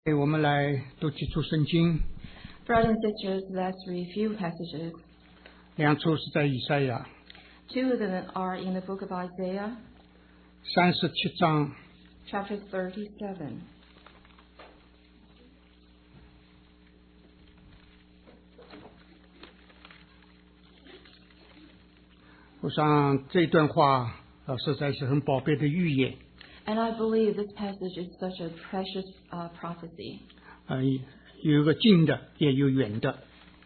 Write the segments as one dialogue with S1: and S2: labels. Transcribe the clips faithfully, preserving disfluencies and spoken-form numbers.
S1: 我们来读几处圣经。
S2: Brothers and sisters, let's read few passages.
S1: 两处是在以赛亚
S2: Two of them are in the book of Isaiah,
S1: 三十七章
S2: chapter thirty-seven.
S1: 我想这段话呃实在是很宝贝的预言。
S2: And I believe this passage is such a precious uh, prophecy.
S1: 呃有一个近的也有远的。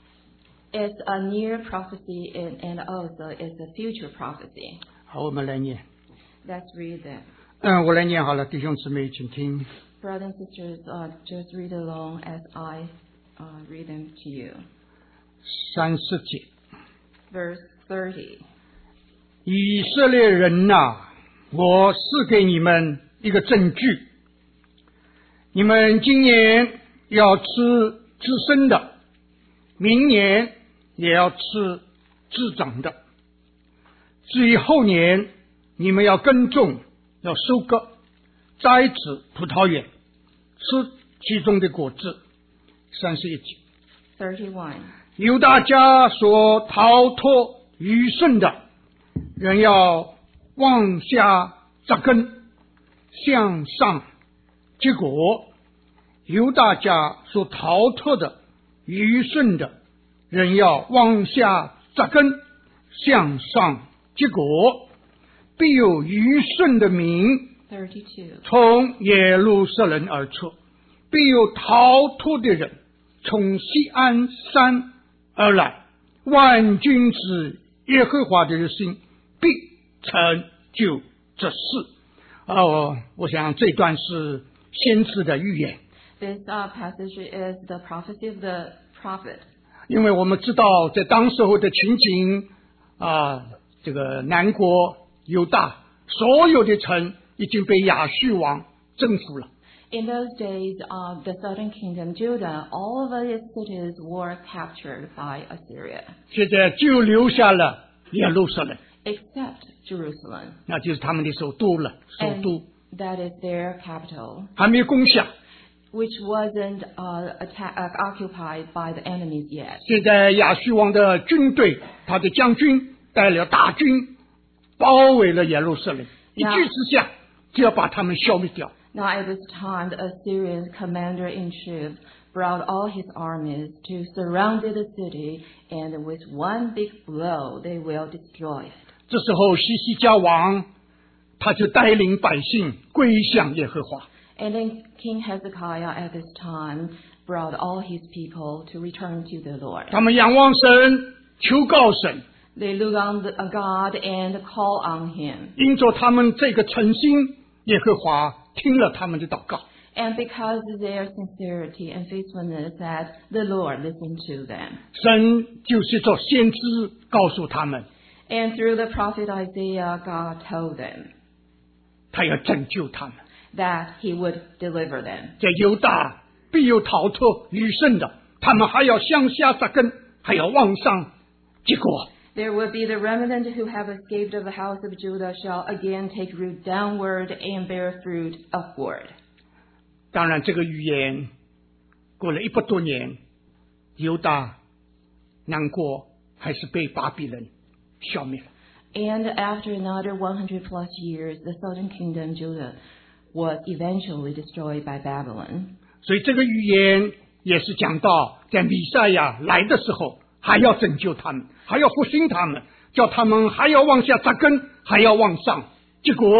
S2: It's a near prophecy and, and also it's a future prophecy.
S1: 好，我们来念。
S2: Let's read them.
S1: 嗯，我来念好了，弟兄姊妹请听。
S2: Brothers and sisters, uh, just read along as I uh, read them to you.
S1: 三十节，
S2: Verse thirty.
S1: 以色列人呐、啊，我赐给你们一个证据，你们今年要吃自生的，明年也要吃自长的。至于后年，你们要耕种，要收割，栽植葡萄园，吃其中的果子。三十一节，
S2: thirty-one.
S1: 犹大家所逃脱余剩的，人要往下扎根，向上结果。犹大家所逃脱的余剩的，人要往下扎根，向上结果。必有余剩的民
S2: thirty-two.
S1: 从耶路撒冷而出，必有逃脱的人从锡安山而来。万军之耶和华的心必成就这事。啊，我我想这段是先知的预言。
S2: This uh, passage is the prophecy of the prophet.
S1: 因为我们知道在当时候的情景啊，这个南国犹大所有的城已经被亚述王征服了。
S2: In those days, uh, the southern kingdom, Judah, all of its cities were captured by Assyria,
S1: 现在就留下了耶路撒冷，
S2: except Jerusalem,
S1: 那就是他们的首都了，首
S2: and
S1: 都
S2: that is their capital,
S1: 还没攻下。
S2: which wasn't uh, atta- uh, occupied by the enemies yet.
S1: 现在亚述王的军队，他的将军带了大军，包围了耶路撒冷，一
S2: 那
S1: 举之下就要把他们消灭掉。
S2: Now at this time, the Assyrian commander-in-chief brought all his armies to surround the city, and with one big blow, they will destroy it.
S1: 这时候西西家王他就带领百姓归向耶和华。
S2: And then King Hezekiah at this time brought all his people to return to the Lord.
S1: 他们仰望神，求告神，
S2: They look on the, uh, God and call on Him.
S1: 因着他们这个诚心，耶和华听了他们的祷告。
S2: And because of their sincerity and faithfulness, that the Lord listened to them.
S1: 神就是做先知告诉他们，
S2: And through the prophet Isaiah, God told them
S1: 他要拯救他们。
S2: that He would deliver them.
S1: 在犹大必有逃脱余剩的，他们还要向下扎根，还要往上结果。
S2: There will be the remnant who have escaped of the house of Judah shall again take root downward and bear fruit upward.
S1: 当然，这个预言过了一百多年，犹大南国还是被巴比伦消灭了。
S2: And after another one hundred plus years, the southern kingdom, Judah, was eventually destroyed by Babylon.
S1: 所以这个预言也是讲到，在弥赛亚来的时候，还要拯救他们，还要复兴他们，叫他们还要往下扎根，还要往上结果。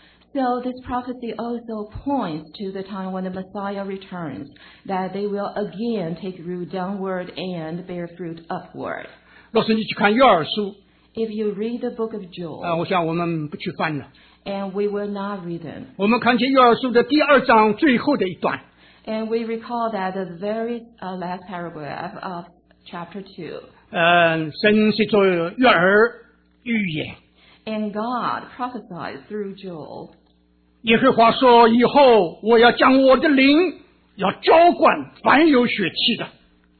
S2: So this prophecy also points to the time when the Messiah returns, that they will again take root downward and bear fruit upward.
S1: 若是你去看约珥书
S2: If you read the book of
S1: 啊、
S2: Joel,
S1: 我想我们不去翻了。
S2: and we will not read them,
S1: 我们看见约珥书的第二章最后的一段，
S2: and we recall that the very uh, last paragraph of chapter two,
S1: 嗯，神是做约珥预言。
S2: and God prophesied through Joel,
S1: 耶和华说：“以后我要将我的灵要浇灌凡有血气的。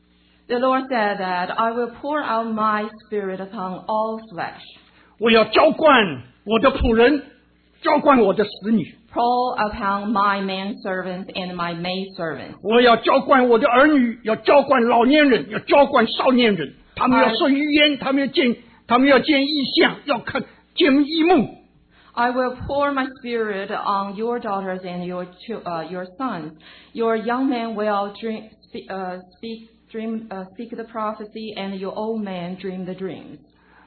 S2: the Lord said that I will pour out my spirit upon all flesh.
S1: 我要浇灌我的仆人，浇灌我的使女。
S2: pour upon my manservants and my maidservants.
S1: 我要浇灌我的儿女，要浇灌老年人，要浇灌少年人。他们要说预言，他们要见，他们要见异象，要看见异梦。
S2: I will pour my spirit on your daughters and your chil- uh, your sons. Your young men will dream, speak, uh, speak, dream, uh, speak the prophecy, and your old men dream the dreams.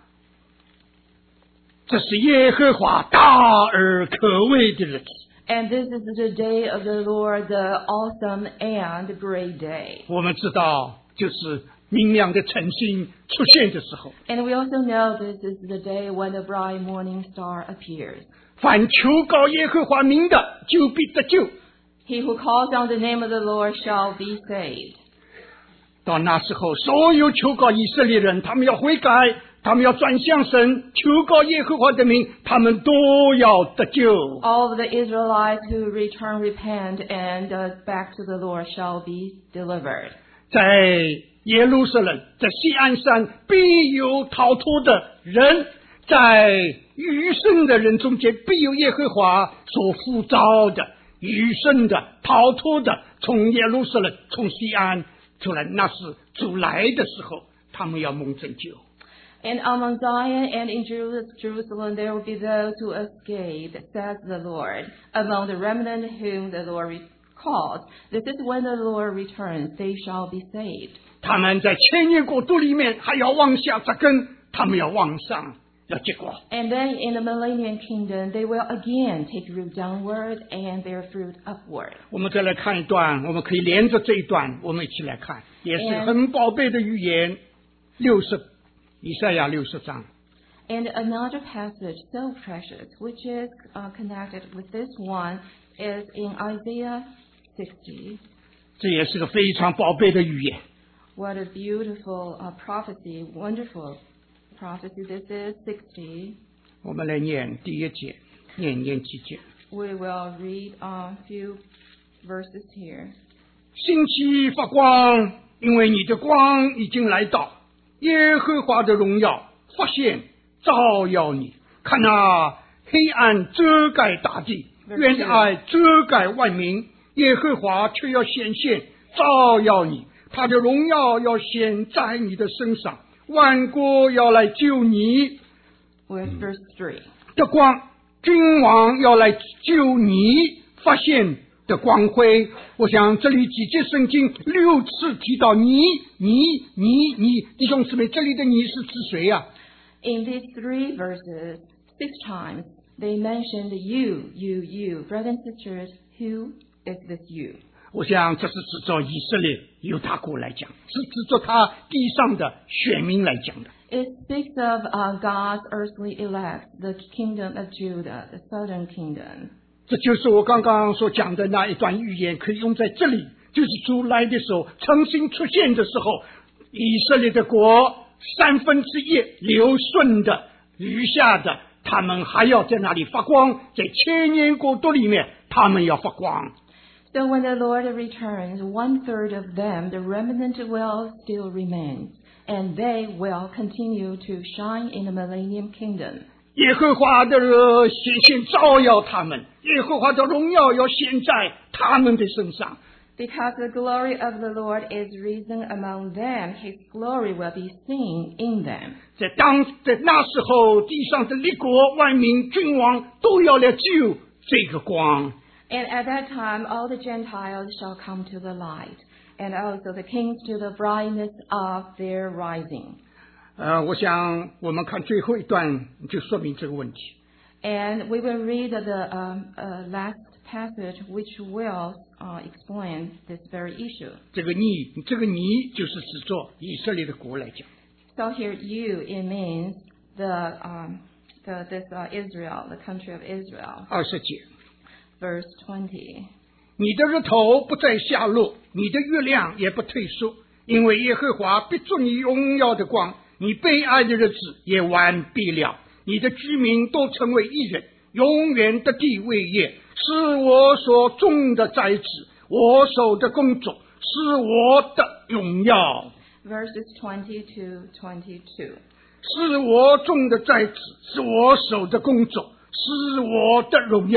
S1: 这是耶和华大而可畏的日子。
S2: And this is the day of the Lord, the awesome and great day.
S1: 我们知道，就是明亮的晨星出现的时候。
S2: And we also know this is the day when the bright morning star appears.
S1: 凡求告耶和华名的，就必得救。
S2: He who calls on the name of the Lord shall be saved.
S1: 到那时候，所有求告以色列人，他们要悔改，他们要转向神，求告耶和华的名，他们都要得救。
S2: All of the Israelites who return, repent, and uh, back to the Lord shall be delivered.
S1: 在耶路撒冷，在锡安山，必有逃脱的人；在余生的人中间，必有耶和华所呼召的余生的逃脱的，从耶路撒冷，从锡安出来。那是主来的时候，他们要蒙拯救。
S2: And among Zion and in Jerusalem there will be those who escape, says the Lord, among the remnant whom the Lord calls. This is when the Lord returns, they shall be saved.
S1: 他们在千年国度里面还要往下扎根，他们要往上，要结果。
S2: And then in the millennium kingdom, they will again take root downward and bear fruit upward.
S1: 我们再来看一段，我们可以连着这一段，我们一起来看，也是很宝贝的预言。六十，以赛亚六十章。
S2: And another passage so precious, which is uh, connected with this one, is in Isaiah sixty.
S1: 这也是个非常宝贝的预言。
S2: What a beautiful uh, prophecy, wonderful prophecy this is, sixty.
S1: 我们来念第一节，念念几节。
S2: We will read a few verses here.
S1: 兴起发光，因为你的光已经来到，耶和华的荣耀发现照耀你。看啊，黑暗遮盖大地，冤爱遮盖万民，耶和华却要显现照耀你，他的荣耀要显在你的身上，万国要来救你。
S2: With verse three.
S1: 的光，君王要来救你，发现的光辉。我想这里几节圣经六次提到你你你你，弟兄姊妹，这里的你是指谁呀、啊？
S2: In these three verses, six times, they mentioned you, you, you. Brothers and sisters, who is this you?
S1: 我想这是指着以色列犹大国来讲，是指着他地上的选民来讲的。
S2: It speaks of uh, God's earthly elect, the kingdom of Judah, the southern kingdom.
S1: 这就是我刚刚所讲的那一段预言，可以用在这里，就是主来的时候，诚心出现的时候，以色列的国三分之一流顺的余下的，他们还要在那里发光，在千年国度里面，他们要发光。
S2: So when the Lord returns, one third of them, the remnant will still remain, and they will continue to shine in the millennium kingdom.
S1: 耶和华的显现照耀他们，耶和华的荣耀要显在他们的身上。
S2: Because the glory of the Lord is risen among them, His glory will be seen in them.
S1: 在当在那时候，地上的列国、万民、君王都要来救这个光。
S2: And at that time, all the Gentiles shall come to the light, and also the kings to the brightness of their rising.
S1: 呃，我想我们看最后一段就说明这个问题。
S2: And we will read the um, uh, last passage, which will uh, explain this very issue.
S1: 这个你，这个你就是指着以色列的国来讲。
S2: So here, you, it means the, um, the this uh, Israel, the country of Israel.
S1: 二十节，
S2: Verse twenty.
S1: 你的日头不再下落，你的月亮也不退缩，因为耶和华必作你荣耀的光，你悲哀的日子也完毕了。你的居民都成为义人，永远的地为业，是我所种的栽子，我手的工作，是我的荣耀。
S2: Verses twenty to twenty-two.
S1: 是我种的栽子，是我手的工作，是我的荣耀。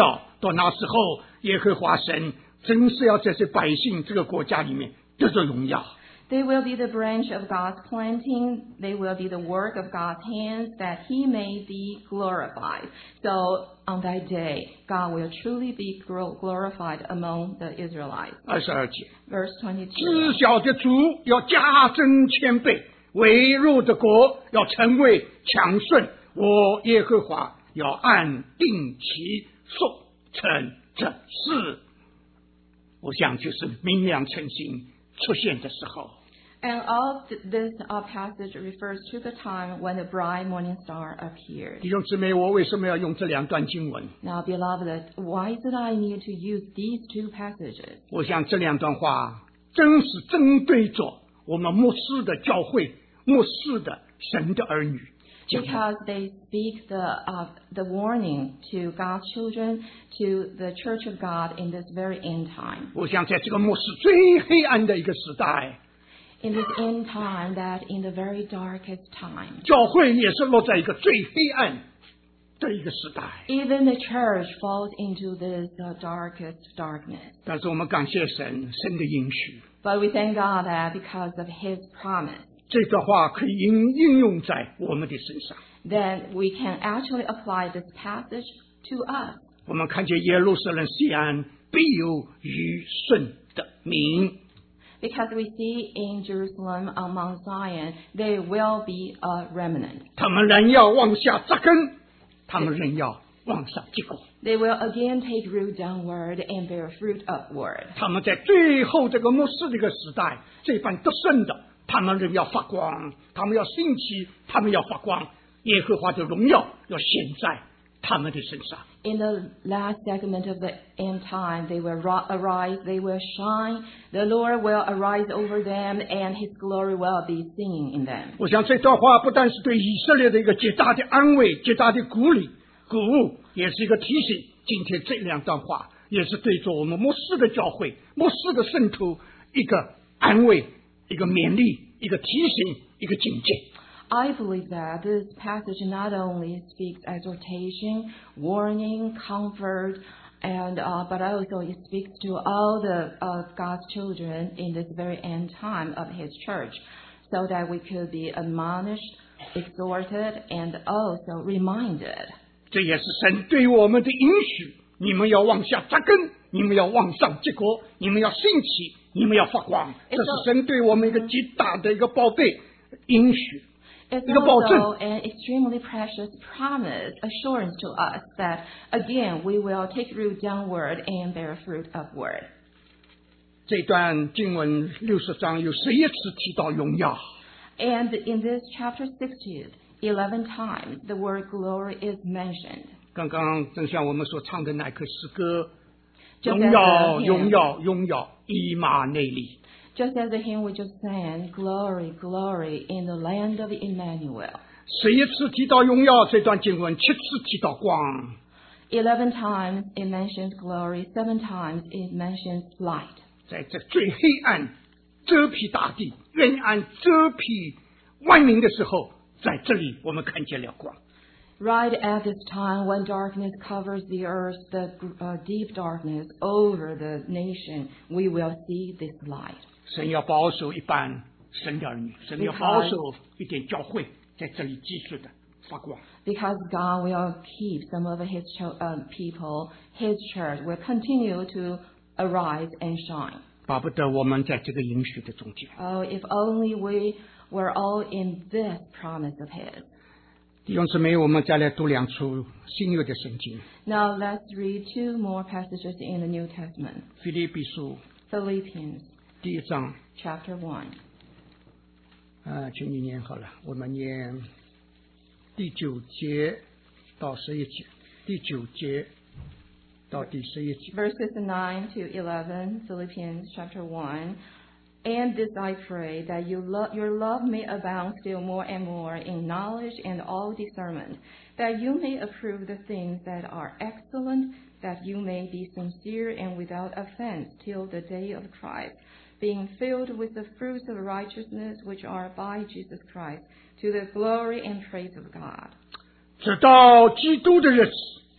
S1: 到那时候，耶和华神真是要在这百姓这个国家里面得着荣耀。
S2: They will be the branch of God's planting. They will be the work of God's hands, that He may be glorified. So on that day, God will truly be glorified among the Israelites.
S1: 二十二节，
S2: Verse twenty-two.
S1: 知晓的族要加增千倍，微弱的国要成为强盛。我耶和华要按定期速成这事。我想就是明亮晨星出现的时候。
S2: And all this uh, passage refers to the time when the bright morning star appeared.
S1: 弟兄姊妹，我为什么要用这两段经文？
S2: Now, beloved, why did I need to use these two passages?
S1: 我想这两段话真是针对着我们末世的教会、末世的神的儿女。
S2: Because they speak the uh, the warning to God's children, to the Church of God in this very end time.
S1: 我想在这个末世最黑暗的一个时代，
S2: In this end time, that in the very darkest time,
S1: 教会也是落在一个最黑暗的一个时代。
S2: even the church falls into this uh, darkest darkness.
S1: 但是我们感谢神，神的应许，
S2: But we thank God that because of His promise,
S1: 这个话可以应应用在我们的身上。
S2: then we can actually apply this passage to us.
S1: 我们看见耶路撒冷西安必有余顺的民。
S2: Because we see in Jerusalem on Mount Zion, there will be a remnant.
S1: 他们仍要往下扎根，他们仍要往上结果。
S2: They will again take root downward and bear fruit upward.
S1: 他们在最后这个末世这个时代，这番得胜的，他们仍要发光，他们要兴起，他们要发光。耶和华的荣耀要显在他们的身上。
S2: In the last segment of the end time, they will ro- arise, they will shine. The Lord will arise over them, and His glory will be seen in them.
S1: 我想这段话不但是对以色列的一个极大的安慰、极大的鼓励、鼓舞，也是一个提醒。今天这两段话也是对着我们末世的教会、末世的圣徒一个安慰、一个勉励、一个提醒、一个警戒。
S2: I believe that this passage not only speaks exhortation, warning, comfort, and uh, but also it speaks to all the of God's children in this very end time of His church, so that we could be admonished, exhorted, and also reminded.
S1: 这也是神对我们的应许：你们要往下扎根，你们要往上结果，你们要兴起，你们要发光。这是神对我们一个极大的一个宝贝应许。
S2: It's also an extremely precious promise, assurance to us that, again, we will take root downward and bear fruit upward.
S1: 这段经文六十章有十一次提到荣耀。
S2: And in this chapter sixty, eleven times the word glory is mentioned.
S1: 刚刚正像我们所唱的那首诗歌，
S2: Just
S1: 荣
S2: as
S1: 耀，
S2: the
S1: 荣
S2: hymn,
S1: 耀，荣耀，以马内利。
S2: just as the hymn we just sang, glory, glory in the land of Emmanuel.
S1: 十一次提到荣耀，这段经文七次提到光。
S2: Eleven times it mentions glory, seven times it mentions light.
S1: 在这最黑暗、遮蔽大地、冤暗遮蔽万民的时候，在这里我们看见了光。
S2: Right at this time when darkness covers the earth, the uh, deep darkness over the nation, we will see this light.
S1: 神要保守一般神的儿女，神要保守一点教会，在这里继续的发光。
S2: Because God will keep some of His cho- uh, people, His church will continue to arise and shine.
S1: 巴不得我们在这个应许的中间。
S2: Oh, if only we were all in this promise of His.
S1: 弟兄姊妹，我们再来读两处新约的圣经。
S2: Now let's read two more passages in the New Testament.
S1: 腓立比书
S2: Philippians
S1: 第一章，
S2: chapter one.
S1: 呃，请你念好了，我们念第九节到十一节，第九节到第十一节。
S2: Verses nine to eleven, Philippians chapter one. And this I pray, that you lo- your love may abound still more and more in knowledge and all discernment, that you may approve the things that are excellent, that you may be sincere and without offense till the day of Christ, being filled with the fruits of righteousness which are by Jesus Christ, to the glory and praise of God.
S1: 直到基督的日子，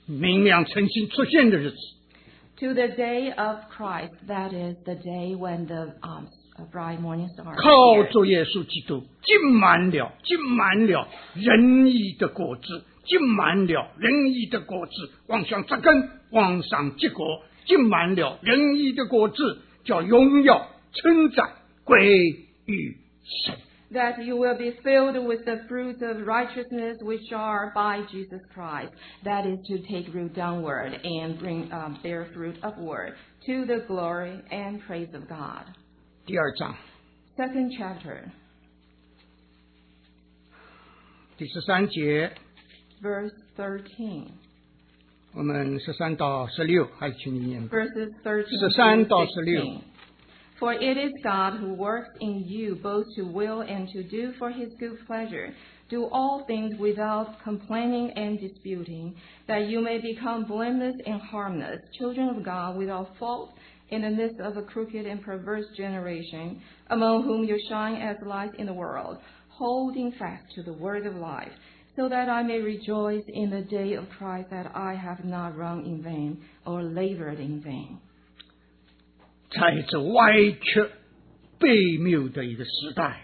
S1: 明亮晨星出现的日子。
S2: To the day of Christ, that is the day when the um, bright morning star
S1: 靠
S2: appeared.
S1: 主耶稣基督，浸满了，浸满了仁义的果子，浸满了仁义的果子，往上扎根，往上结果，浸满了仁义的果子，叫荣耀称赞归于神。
S2: That you will be filled with the fruits of righteousness which are by Jesus Christ. That is to take root downward and bring um, bear fruit upward to the glory and praise of God.
S1: 第二章
S2: Second chapter,
S1: 第十三节，
S2: verse thirteen.
S1: 我们十三到十六，还是请你念。
S2: Verses thirteen to
S1: 十三到十六。
S2: sixteen. For it is God who works in you both to will and to do for his good pleasure. Do all things without complaining and disputing, that you may become blameless and harmless, children of God without fault, in the midst of a crooked and perverse generation, among whom you shine as lights in the world, holding fast to the word of life, so that I may rejoice in the day of Christ, that I have not run in vain or labored in vain.
S1: 在这歪曲悖谬的一个时代，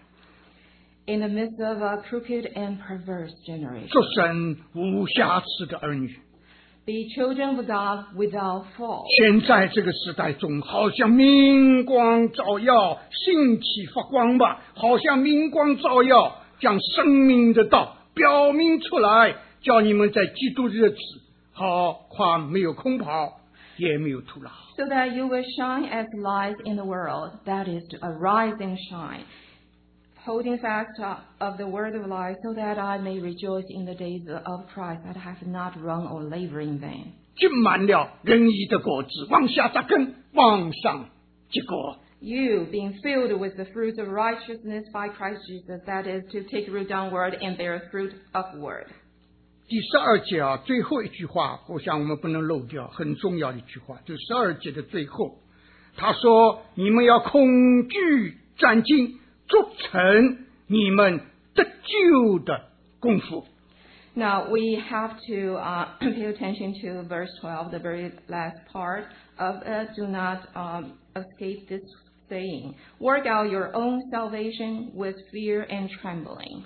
S2: In the midst of a crooked and perverse generation,
S1: 做神无瑕疵的儿女。
S2: be children of God without fault.
S1: 现在这个时代中，好像明光照耀，兴起发光吧，好像明光照耀，将生命的道表明出来，叫你们在基督日子好夸没有空跑，也没有徒劳。
S2: So that you will shine as lights in the world, that is to arise and shine, holding fast of the word of life, so that I may rejoice in the days of Christ, that I have not run or labored in vain.
S1: 浸满了仁义的果子，往下扎根，往上结果。
S2: You, being filled with the fruits of righteousness by Christ Jesus, that is to take root downward and bear fruit upward.
S1: 第十二节啊，最后一句话，我想我们不能漏掉，很重要的一句话，就十二节的最后，他说：“你们要恐惧战兢，做成你们得救的功夫。”
S2: Now we have to uh, pay attention to verse twelve, the very last part of it. Do not um, escape this saying. Work out your own salvation with fear and trembling.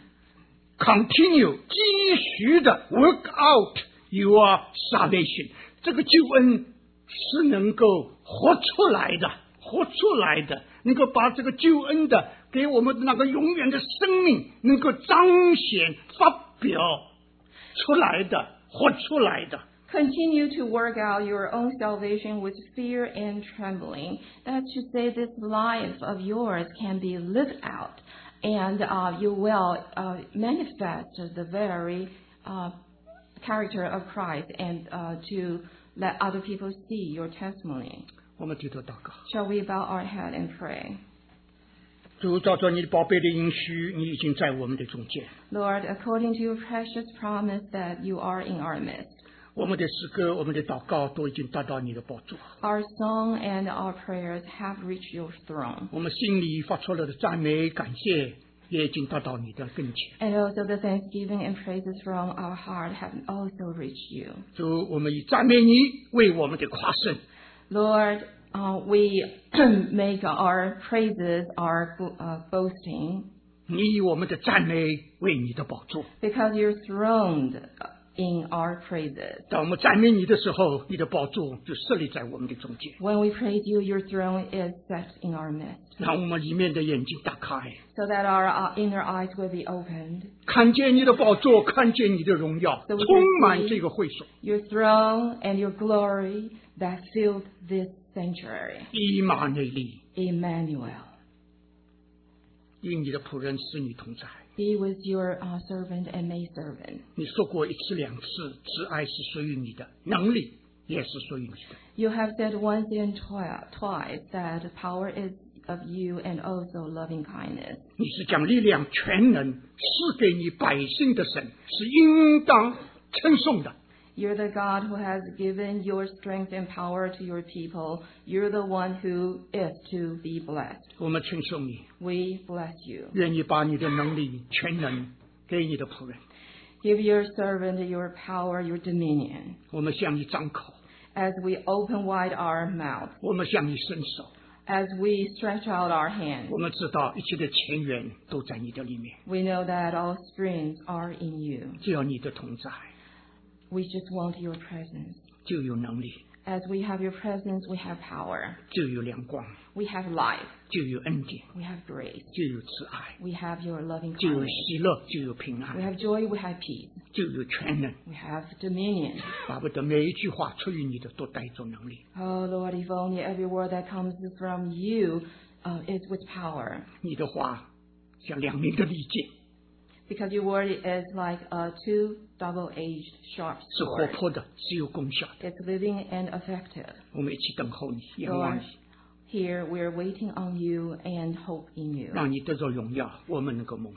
S1: Continue 继续的 work out your salvation， 这个救恩是能够活出来的，活出来的，能够把这个救恩的给我们的那个永远的生命能够彰显发表出来的，活出来的。
S2: Continue to work out your own salvation with fear and trembling. That's to say, this life of yours can be lived out, and uh, you will uh, manifest the very uh, character of Christ, and uh, to let other people see your testimony.
S1: 我们低头祷告，
S2: Shall we bow our head and pray?
S1: 主，照着你的宝贝的应许，你已经在我们的中间。
S2: Lord, according to your precious promise that you are in our midst,
S1: 我们的诗歌，我们的祷告都已经达到你的宝座。
S2: our song and our prayers have reached your throne.
S1: 我们心里发出来的赞美感谢，也已经达到你的跟前。
S2: And also the thanksgiving and praises from our heart have also reached you.
S1: 主，我们以赞美你为我们的夸胜。
S2: Lord, uh, we make our praises our uh, boasting
S1: 你以我们的赞美为你的宝座。
S2: because you're throned in our praises.
S1: 当我们赞美你的时候，你的宝座就设立在我们的中间，
S2: When we praise you, your throne is set in our midst,
S1: 让我们里面的眼睛打开，
S2: so that our uh, inner eyes will be opened.
S1: 看见你的宝座，看见你的荣耀，
S2: So we can
S1: 充满
S2: see
S1: 这个会所。
S2: Your throne and your glory that filled this sanctuary.
S1: 以马内利，
S2: Emmanuel,
S1: 因你的仆人使你同在。
S2: be with your uh, servant and maidservant.
S1: 你说过一次两次，慈爱是属于你的，能力也是属于你的。
S2: You have said once and twi- twice that power is of you and also loving kindness.
S1: 你是将力量、全能赐给你百姓的神，是应当称颂的。
S2: You're the God who has given your strength and power to your people. You're the one who is to be blessed.
S1: 我们称颂你，
S2: We bless you.
S1: 愿意把你的能力、全能给你的仆人。
S2: Give your servant your power, your dominion.
S1: 我们向你张口，
S2: As we open wide our mouth,
S1: 我们向你伸手，
S2: as we stretch out our hands,
S1: 我们知道一切的前缘都在你的里面，
S2: we know that all springs are in you.
S1: 只要你的同在，
S2: We just want your presence.
S1: 就有能力，
S2: As we have your presence, we have power.
S1: 就有亮光，
S2: We have life.
S1: 就有恩典，
S2: We have grace.
S1: 就有慈爱，
S2: We have your loving
S1: 就有
S2: kindness.
S1: 喜乐，就有平
S2: We
S1: 安，
S2: have joy. We have peace.
S1: 就有全能。
S2: We have dominion.
S1: 巴不得每一句话出于你的都带着能力。
S2: Oh Lord, if only every word that comes from you uh, is with power.
S1: 你的话像两面的利剑，
S2: Because your word is like a two double-edged sharp
S1: 是活
S2: sword.
S1: 泼的，是有功效的。
S2: It's living and effective.
S1: 我们一起等候你，仰望
S2: Lord,
S1: 你，
S2: here we're waiting on you and hope in you.
S1: 让你得着荣耀，我们能够蒙福。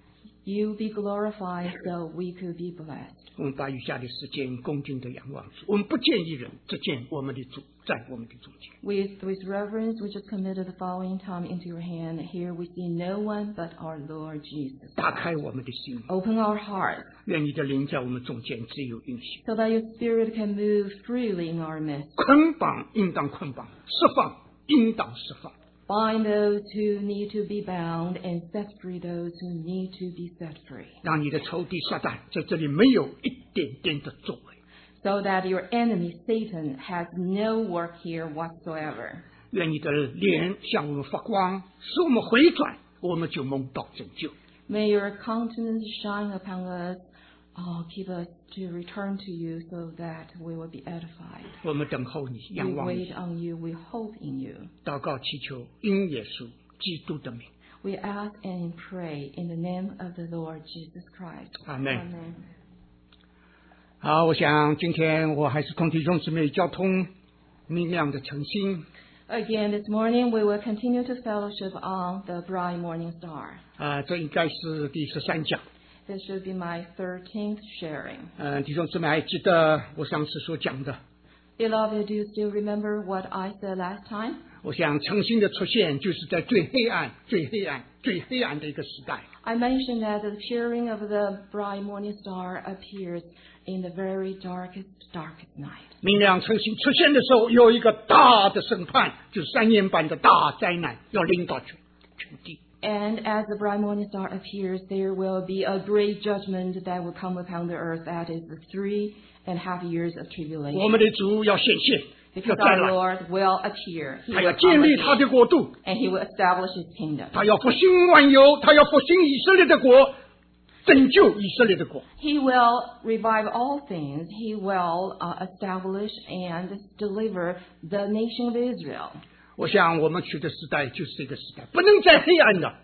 S2: You be glorified so we could be blessed.
S1: 我们把余下的时间恭敬的仰望主，我们不见一人，只见我们的主在我们的中间。
S2: With, with reverence, we just committed the following time into your hand. Here we see no one but our Lord Jesus.
S1: 打开我们的心，
S2: Open our hearts
S1: 愿你的灵在我们中间自由运行。
S2: so that your spirit can move freely in our midst.
S1: 捆绑应当捆绑，释放应当释放。
S2: Bind those who need to be bound and set free those who need to be set free.
S1: 让你的仇敌撒旦在这里没有一点点的作为。
S2: So that your enemy Satan has no work here whatsoever.
S1: 愿你的脸向我们发光，使我们回转，我们就蒙到拯救。
S2: May your countenance shine upon us. Oh, keep us to return to you so that we will be edified.
S1: 我们等候你，
S2: We
S1: 仰望
S2: wait
S1: 你，
S2: on you. We hope in you.
S1: 祷告祈求，因耶稣基督的名，
S2: We ask and pray in the name of the Lord Jesus Christ.
S1: 阿门。
S2: Amen.
S1: 好，我想今天我还是同弟兄姊妹交通明亮的诚心
S2: Again, this morning we will continue to fellowship on the bright morning star.
S1: 啊、这应该是第十三讲。
S2: This should be my thirteenth sharing.
S1: 嗯、弟兄姊妹还记得我上次所讲的？
S2: Beloved, do you still remember what I said last time?
S1: 我想诚心的出现，就是在最黑暗、最黑暗、最黑暗的一个时代。
S2: I mentioned that the appearing of the bright morning star appears in the very darkest, darkest night.
S1: 明亮诚心出现的时候，有一个大的审判，就是三年半的大灾难，要临到全全地。
S2: And as the bright morning star appears, there will be a great judgment that will come upon the earth. That is the three and a half years of
S1: 我
S2: tribulation.
S1: 们的主要显现，要
S2: Because
S1: 再
S2: our
S1: 来，
S2: Lord will appear. He
S1: 他要
S2: will
S1: 建
S2: come
S1: 立他
S2: again,
S1: 的国度，
S2: and He will establish His kingdom.
S1: 他要复兴万有，他要复兴以色列的国，拯救以色列的国。
S2: He will revive all things. He will uh, establish and deliver the nation of Israel.
S1: 我想我们去的时代就是这个时代，不能再黑暗了。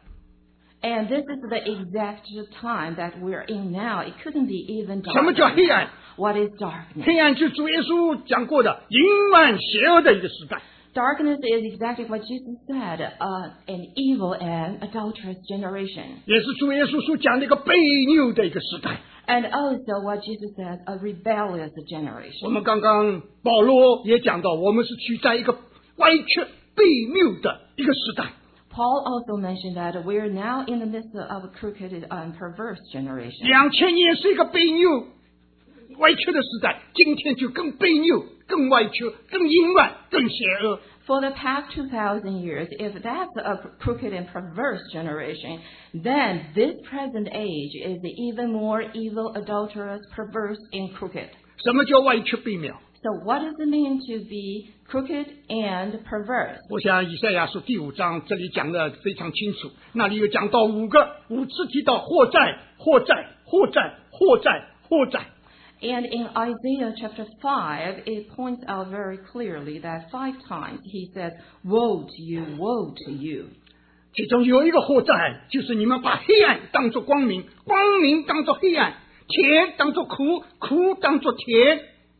S2: And this is the exact time that we're in now. It couldn't be even
S1: 什么叫
S2: darker.
S1: 黑暗？
S2: What is darkness?
S1: 黑暗就是主耶稣讲过的淫乱邪恶的一个时代。
S2: Darkness is exactly what Jesus said, uh, an evil and adulterous generation.
S1: 也是主耶稣所讲的一个悖谬的一个时代。
S2: And also what Jesus says, a rebellious
S1: 我
S2: generation.
S1: 们刚刚保罗也讲到，我们是处在一个歪曲悖谬的一个时代。
S2: Paul also mentioned that we're now in the midst of a crooked and perverse generation.
S1: 两千年是一个悖谬、歪曲的时代，今天就更悖谬、更歪曲、更淫乱、更邪恶。
S2: For the past two thousand years, if that's a crooked and perverse generation, then this present age is even more evil, adulterous, perverse, and crooked.
S1: 什么叫歪曲悖谬？
S2: So what does it mean to be crooked and perverse?
S1: 我想以赛亚书第五章这里讲的非常清楚，那里有讲到五个五次提到祸灾、祸灾、祸灾、祸灾、祸灾。
S2: And in Isaiah chapter five, it points out very clearly that five times he says, woe to you, woe to you.
S1: 其中有一个祸灾，就是你们把黑暗当作光明，光明当作黑暗，甜当作苦，苦当作甜。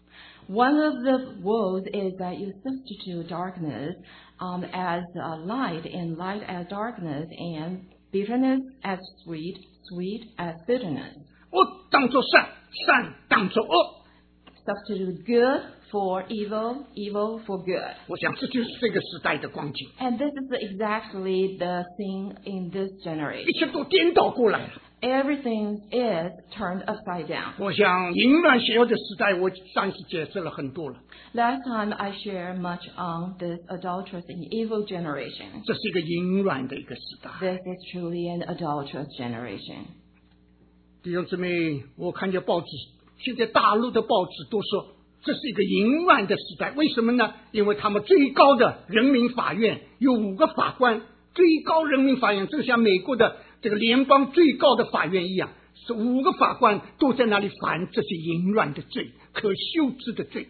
S2: One of the woes is that you substitute darkness um, as uh, light and light as darkness and bitterness as sweet, sweet as bitterness.
S1: 恶当作善，善当作恶。
S2: Substitute good for evil, evil for good.
S1: 我想这就是这个时代的光景，
S2: And this is exactly the thing in this
S1: 一
S2: generation.
S1: 切都颠倒过来了。
S2: everything is turned upside down.
S1: 我想淫乱邪恶的时代，我上次解释了很多了。
S2: Last time I shared much on this adulterous and evil generation.
S1: 这是一个淫乱的一个时代。
S2: This is truly an adulterous generation.
S1: 弟兄姊妹，我看见报纸，现在大陆的报纸都说这是一个淫乱的时代。为什么呢？因为他们最高的人民法院有五个法官，最高人民法院就像美国的这个联邦最高的法院一样，是五个法官都在那里判这些淫乱的罪，可羞耻的罪。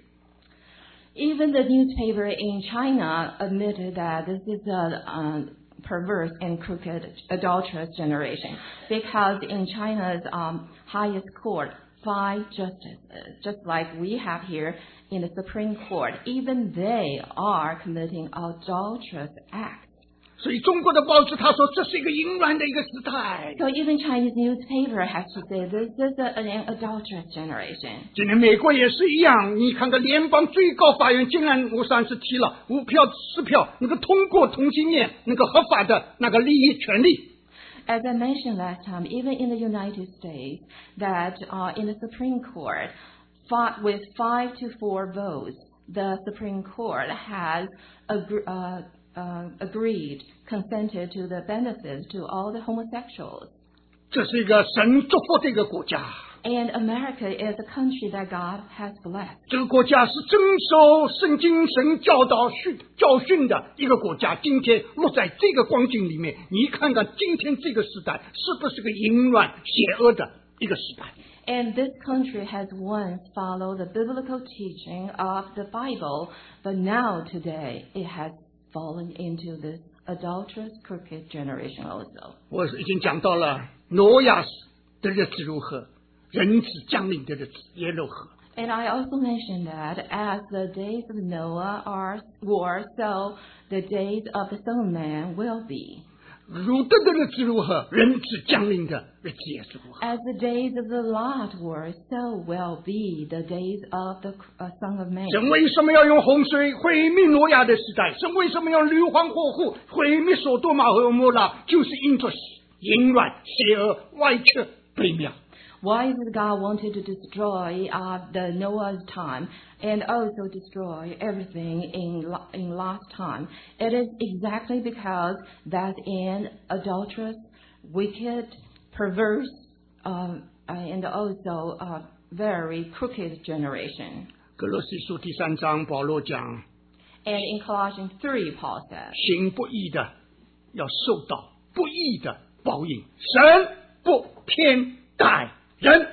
S2: Even the newspaper in China admitted that this is a um, perverse and crooked adulterous generation, because in China's um, highest court, five justices, just like we have here in the Supreme Court, even they are committing adulterous acts.
S1: 所以中国的报纸他说这是一个淫乱的一个时代。
S2: So even Chinese newspaper has to say this is a, an adulterous generation.
S1: 今天美国也是一样，你看看联邦最高法院竟然，我上次提了五票四票，那个通过同性恋那个合法的那个利益权利。
S2: As I mentioned last time, even in the United States, that uh, in the Supreme Court, five, with five to four votes, the Supreme Court has agre- uh, uh, agreed, consented to the benefits to all the homosexuals.
S1: 这是一个神祝福的一个国家，
S2: And America is a country that God has blessed.
S1: 这个国家是遵守圣经神教导训教训的一个国家。今天落在这个光景里面，你看看今天这个时代是不是个淫乱邪恶的一个时代？
S2: And this country has once followed the biblical teaching of the Bible, but now today it has fallen into this adulterous, crooked generation also.
S1: 我已经讲到了挪亚的日子如何，人子降临的日子也如何。
S2: And I also mentioned that as the days of Noah are were, so the days of the Son of Man will be.
S1: 汝德的日子如何，人子降临的日子也是如何。
S2: As the days of the Lot were, so will be the days of the uh, Son of Man.
S1: 神为什么要用洪水毁灭挪亚的时代？神为什么要硫磺火湖毁灭所多玛和蛾摩拉？就是因着淫乱、邪恶、歪曲、悖谬。
S2: Why is it God wanted to destroy uh, the Noah's time and also destroy everything in in last time? It is exactly because that in adulterous, wicked, perverse, um, and also uh, very crooked generation.
S1: 歌罗西书第三章，保罗讲，
S2: And in Colossians three, Paul says,
S1: 行不义的要受到不义的报应，神不偏待人。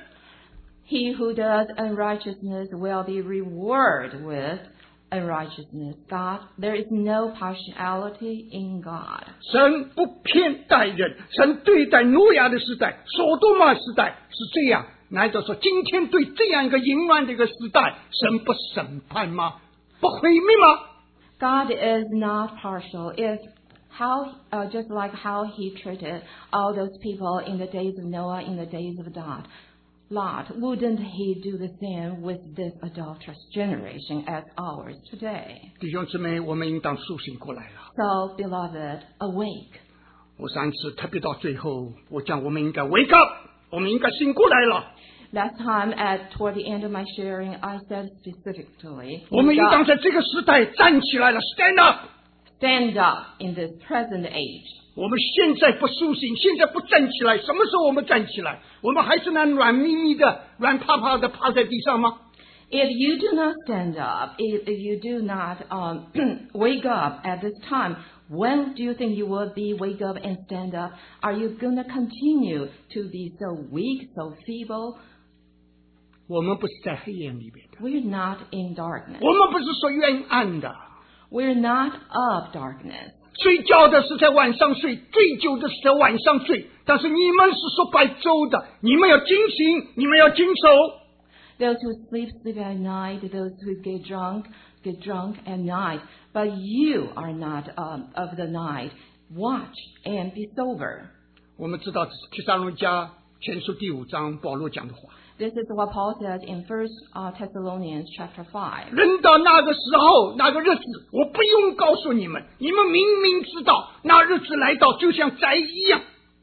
S2: He who does unrighteousness will be rewarded with unrighteousness. God, there is no partiality in God.
S1: 神不偏待人，神对待挪亚的时代、所多玛时代是这样。难道说今天对这样一个淫乱的一个时代，神不审判吗？不毁灭吗？
S2: God is not partial. If how uh, just like how He treated all those people in the days of Noah, in the days of Lot, Lot, wouldn't He do the same with this adulterous generation as ours today?
S1: 弟兄姊妹，我们应当苏醒过来了。
S2: So, beloved, awake.
S1: 我上次特别到最后，我讲我们应该 wake up， 我们应该醒过来了。
S2: Last time, at toward the end of my sharing, I said specifically,
S1: 我们应
S2: God,
S1: 当在这个时代站起来了 ，stand up。
S2: stand up in this present age.
S1: 我们现在不苏醒，现在不站起来，什么时候我们站起来？我们还是那软咪咪的、软趴趴的趴在地上吗？
S2: If you do not stand up, if, if you do not um, wake up at this time, when do you think you will be wake up and stand up? Are you going to continue to be so weak, so feeble?
S1: 我们不是在黑暗里面的，
S2: We're not in darkness.
S1: 我们不是说冤暗的。
S2: We're not of darkness.
S1: 睡觉的是在晚上睡，醉酒的是在晚上睡。但是你们是说白昼的，你们要警醒，你们要谨守。
S2: Those who sleep, sleep at night. Those who get drunk, get drunk at night. But you are not um, of the night. Watch and be sober.
S1: 我们知道这是提撒罗尼迦前书第五章保罗讲的话。
S2: This is what Paul says in First uh, Thessalonians chapter five.
S1: 人到那个时候，那个日子，我不用告诉你们，你们明明知道，那日子来到，就像灾一样。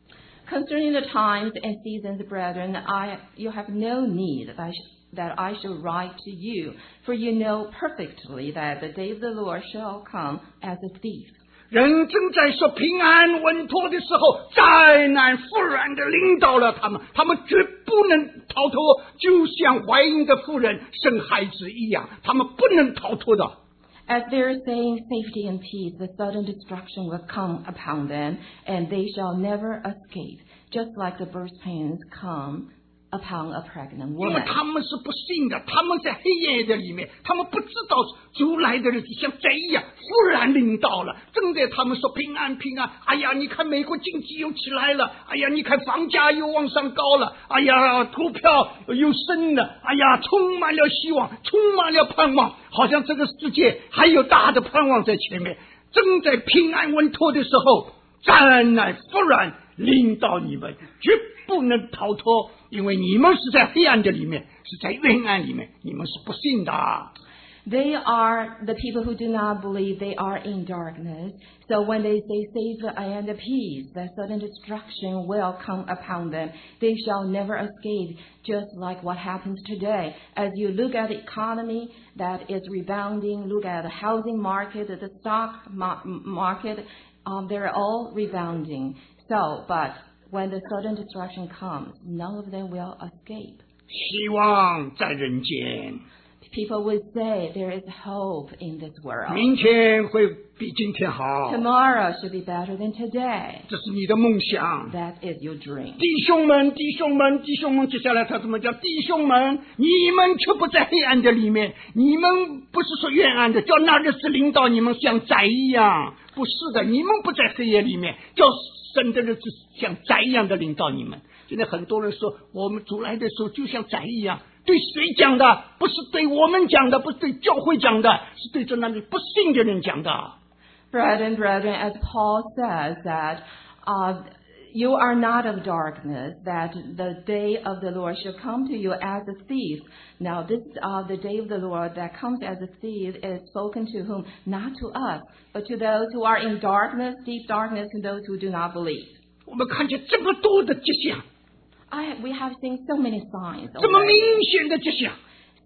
S2: Concerning the times and seasons, brethren, I, you have no need that I, sh- that I shall write to you, for you know perfectly that the day of the Lord shall come as a thief.
S1: 人正在说平安稳妥的时候，灾难忽然的临到了他们，他们绝不能逃脱，就像怀孕的妇人生孩子一样，他们不能逃脱的。
S2: As they are saying safety and peace, the sudden destruction will come upon them, and they shall never escape, just like the birth pains come upon a pregnant
S1: 因为
S2: woman.
S1: 他们是不信的，他们在黑夜的里面，他们不知道主来的日子像贼一样忽然临到了。正在他们说平安平安，哎呀，你看美国经济又起来了，哎呀，你看房价又往上高了，哎呀，股票又升了，哎呀，充满了希望，充满了盼望，好像这个世界还有大的盼望在前面。正在平安稳妥的时候，灾难忽然临到你们，绝不能逃脱，因为你们是在黑暗的里面，是在冤案里面，你们是不信的。
S2: They are the people who do not believe, they are in darkness. So when they say safety and peace, the sudden destruction will come upon them. They shall never escape, just like what happens today. As you look at the economy that is rebounding, look at the housing market, the stock market, um, they're all rebounding. So, but when the sudden destruction comes, none of them will escape.
S1: 希望在人间，
S2: People would say there is hope in this world.
S1: 明天会比今天好，
S2: Tomorrow should be better than today.
S1: 这是你的梦想。
S2: That is your dream.
S1: 弟兄们，弟兄们，弟兄们，接下来他怎么讲？弟兄们，你们却不在黑暗的里面，你们不是说冤案的，叫那日子临到你们像灾一样。不是的，你们不在黑夜里面，叫神的日子像灾一样的临到你们。现在很多人说，我们主来的时候就像灾一样，对谁讲的？不是对我们讲的，不是对教会讲的，是对着那里不信的人讲的。
S2: Brethren, brethren, as Paul says that uh, you are not of darkness, that the day of the Lord shall come to you as a thief. Now this, uh, the day of the Lord that comes as a thief is spoken to whom? Not to us, but to those who are in darkness, deep darkness, and those who do not believe.
S1: 我们看见这么多的迹象，
S2: I, we have seen so many signs,
S1: 这么
S2: already.
S1: 明显的迹象。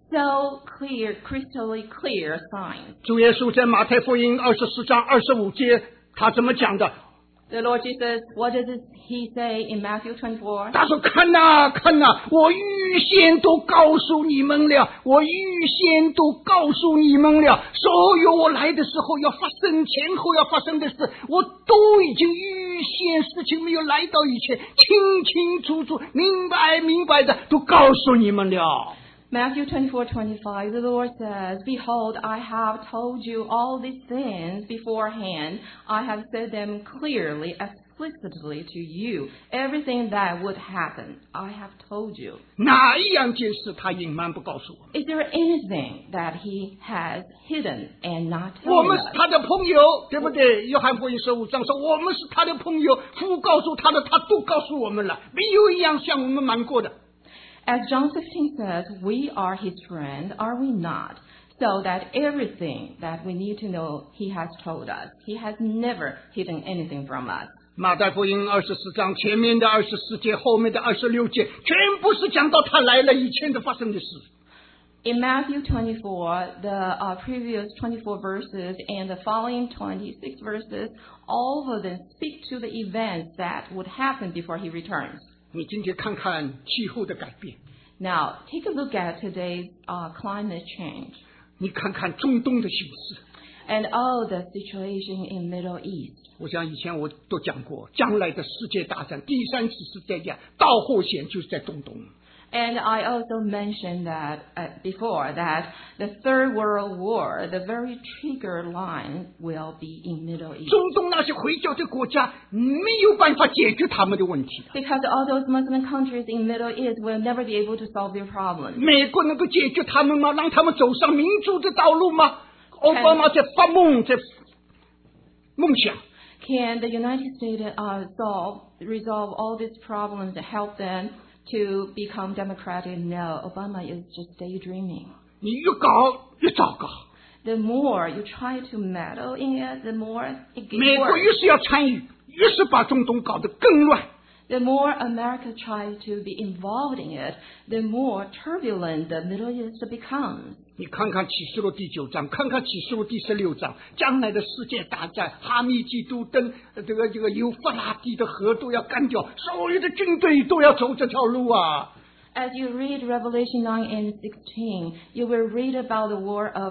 S2: so clear, crystally clear signs.
S1: 主耶稣在马太福音二十四章二十五节，他怎么讲的？
S2: The Lord Jesus, what does he say in Matthew twenty-four?
S1: 他说：“看呐、啊，看呐、啊，我预先都告诉你们了，我预先都告诉你们了，所有我来的时候要发生，前后要发生的事，我都已经预先事情没有来到以前，清清楚楚、明白明白的都告诉你们了。”
S2: Matthew twenty-four twenty-five, the Lord says, Behold, I have told you all these things beforehand. I have said them clearly, explicitly to you. Everything that would happen, I have told you.
S1: 哪一样件事他隐瞒不告诉我们？
S2: Is there anything that he has hidden and not
S1: 我
S2: told
S1: 们是
S2: us?
S1: 他的朋友，对不对？约翰福音十五章说，我们是他的朋友，父告诉他的，他都告诉我们了，没有一样向我们瞒过的。
S2: As John fifteen says, we are his friend, are we not? So that everything that we need to know, he has told us. He has never hidden anything from us.
S1: 马太福音二十四章前面的二十四节，后面的二十六节，全部是讲到他来了以前的发生的事。
S2: In Matthew twenty-four, the uh, previous twenty-four verses and the following twenty-six verses, all of them speak to the events that would happen before he returns.
S1: 你今天看看气候的改变，
S2: Now, take a look at today's uh, climate change
S1: 你看看中东的形势。
S2: and all the situation in Middle East.
S1: 我想以前我都讲过，将来的世界大战第三次世界大战导火线就是在中东。
S2: And I also mentioned that uh, before that the Third World War, the very trigger line will be in Middle East.
S1: 中东那些回教的国家没有办法解决他们的问题。
S2: Because all those Muslim countries in Middle East will never be able to solve their problems.
S1: 美国能够解决他们吗？让他们走上民主的道路吗？奥巴马在发梦，在梦想。
S2: Can the United States uh, solve, resolve all these problems and help them to become democratic? No, Obama is just daydreaming.
S1: 你越搞越糟糕。
S2: The more you try to meddle in it, the more it gets
S1: 美国
S2: worse.
S1: 越是要参与，越是把中东搞得更乱。
S2: The more America tries to be involved in it, the more turbulent the Middle East becomes.
S1: 你看看启示录第九章，看看启示录第十六章，将来的世界大战，哈密基督登这个这个幼发拉底的河都要干掉，所有的军队都要走这条路啊。
S2: As you read Revelation nine and sixteen, you will read about the war of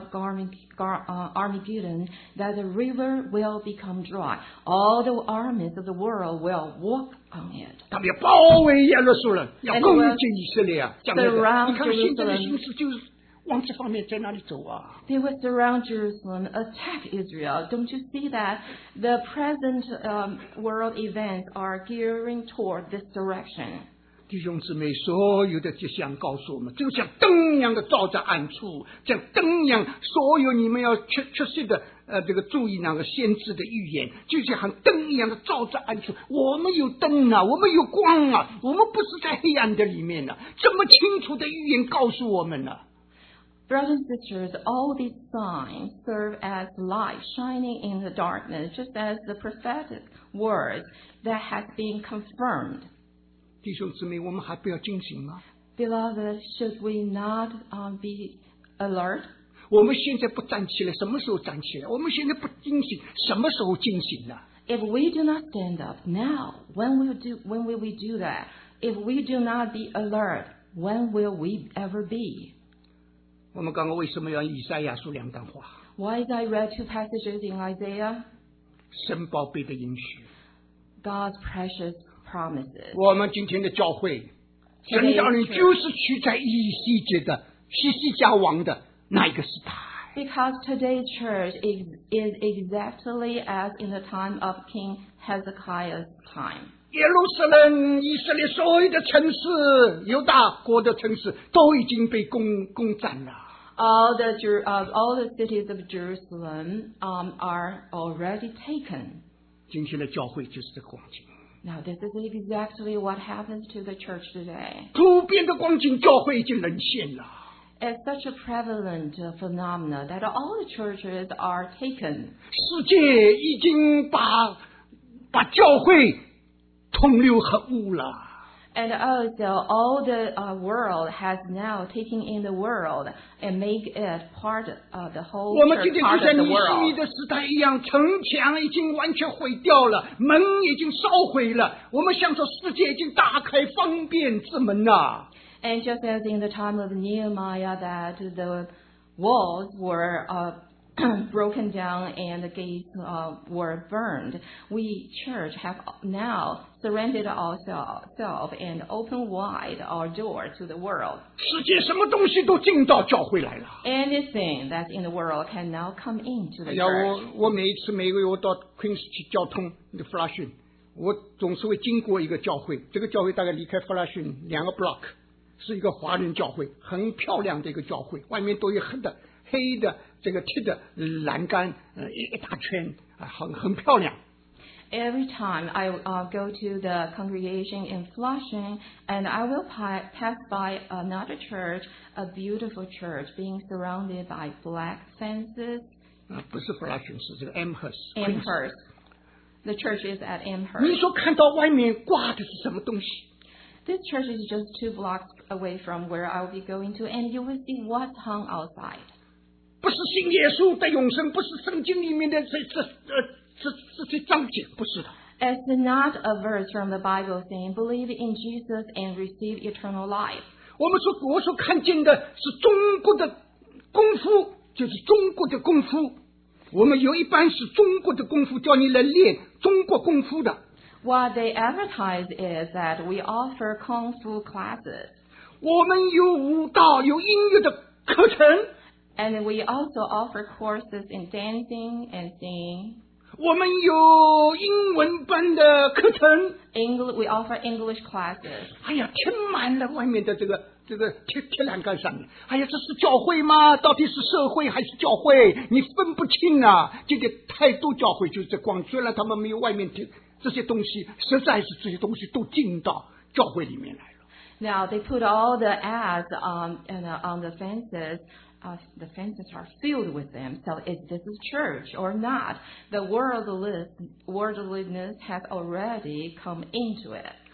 S2: Armageddon, that the river will become dry. All the armies of the world will walk on it.
S1: 他们要包围耶路撒冷，要攻击以色列啊！将来的，你看现在的形势就是往这方面在哪里走啊
S2: They will surround Jerusalem, attack Israel. Don't you see that the present um, world events are gearing toward this direction?
S1: 弟兄姊妹，所有的迹象告诉我们，就像灯一样的照在暗处，像灯一样，所有你们要确确实的呃这个注意那个先知的预言，就像灯一样的照在暗处。我们有灯啊，我们有光啊，我们不是在黑暗的里面啊，这么清楚的预言告诉我们了。
S2: Brothers and sisters, all these signs serve as light shining in the darkness, just as the prophetic words that has been confirmed.
S1: 弟兄姊妹，我们还不要警醒吗
S2: Beloved, should we not um, be alert?
S1: 我们现在不站起来，什么时候站起来？我们现在不警醒，什么时候警醒呢？
S2: If we do not stand up now, when will do when will we do that? If we do not be alert, when will we ever be?
S1: 我们刚刚为什么要以赛亚书两段话？
S2: Why did I read two passages in Isaiah?
S1: 神宝贝的应许。
S2: God's precious promises.
S1: 我们今天的教会，神的儿女就是处在以西结的西西家王的那一个时代。
S2: Because today's church is, is exactly as in the time of King Hezekiah's time.
S1: 耶路撒冷，以色列所有的城市，犹大国的城市都已经被攻攻占了。
S2: All the uh, all the cities of Jerusalem um, are already taken.
S1: 今天的教会就是这个光景。
S2: Now, this is exactly what happens to the church today.
S1: 普遍的光景，教会已经沦陷了。
S2: It's such a prevalent uh, phenomenon that all the churches are taken.
S1: 世界已经把把教会同流合污了。
S2: And also, all the uh, world has now taken in the world and make it part of the whole
S1: 我们今
S2: church
S1: 天
S2: part
S1: 就像
S2: of the
S1: 尼希米
S2: world.
S1: 的时代一样，城墙已经完全毁掉了，门已经烧毁了。我们想说，世界已经打开方便之门了。
S2: And just as in the time of Nehemiah, that the walls were uh, broken down and the gates uh, were burned, we church have now surrendered ourselves and opened wide our door to the world.
S1: 世界什么东西都进到教会来了。
S2: Anything that's in the world can now come into
S1: 哎
S2: the
S1: 呀，
S2: church.
S1: 我我每一次每个月我到 Queens 去交通的弗拉逊，我总是会经过一个教会，这个教会大概离开弗拉逊两个 block， 是一个华人教会，很漂亮的一个教会，外面都有黑的黑的这个铁的栏杆，呃，一一大圈啊，很很漂亮。
S2: Every time I uh, go to the congregation in Flushing, and I will pi- pass by another church, a beautiful church being surrounded by black fences.
S1: 啊，不是弗拉逊，是这个 Amherst。
S2: Amherst. The church is at
S1: 你
S2: Amherst.
S1: 所看到外面挂的是什么东西？
S2: This church is just two blocks away from where I will be going to, and you will see what's hung outside.
S1: 不是信耶稣的永生，不是圣经里面的这这呃这这些章节，不是的。
S2: It's not a verse from the Bible saying, believe in Jesus and receive eternal life.
S1: 我们所我所看见的是中国的功夫，就是中国的功夫。我们有一般是中国的功夫，叫你来练中国功夫的。
S2: What they advertise is that we offer Kung Fu classes.
S1: 我们有舞蹈，有音乐的课程。
S2: And we also offer courses in dancing and singing.
S1: 我们有英文班的课程。
S2: English, we offer English classes.
S1: 哎呀，填满了外面的这个这个铁铁栏杆上面。哎呀，这是教会吗？到底是社会还是教会？你分不清啊！今天太多教会就是这光，虽然他们没有外面这这些东西，实在是这些东西都进到教会里面来了。
S2: Now they put all the ads on and, uh, on the fences. Uh, the fences are filled with them. So is this is church or not? The worldliness, worldliness has already come into it.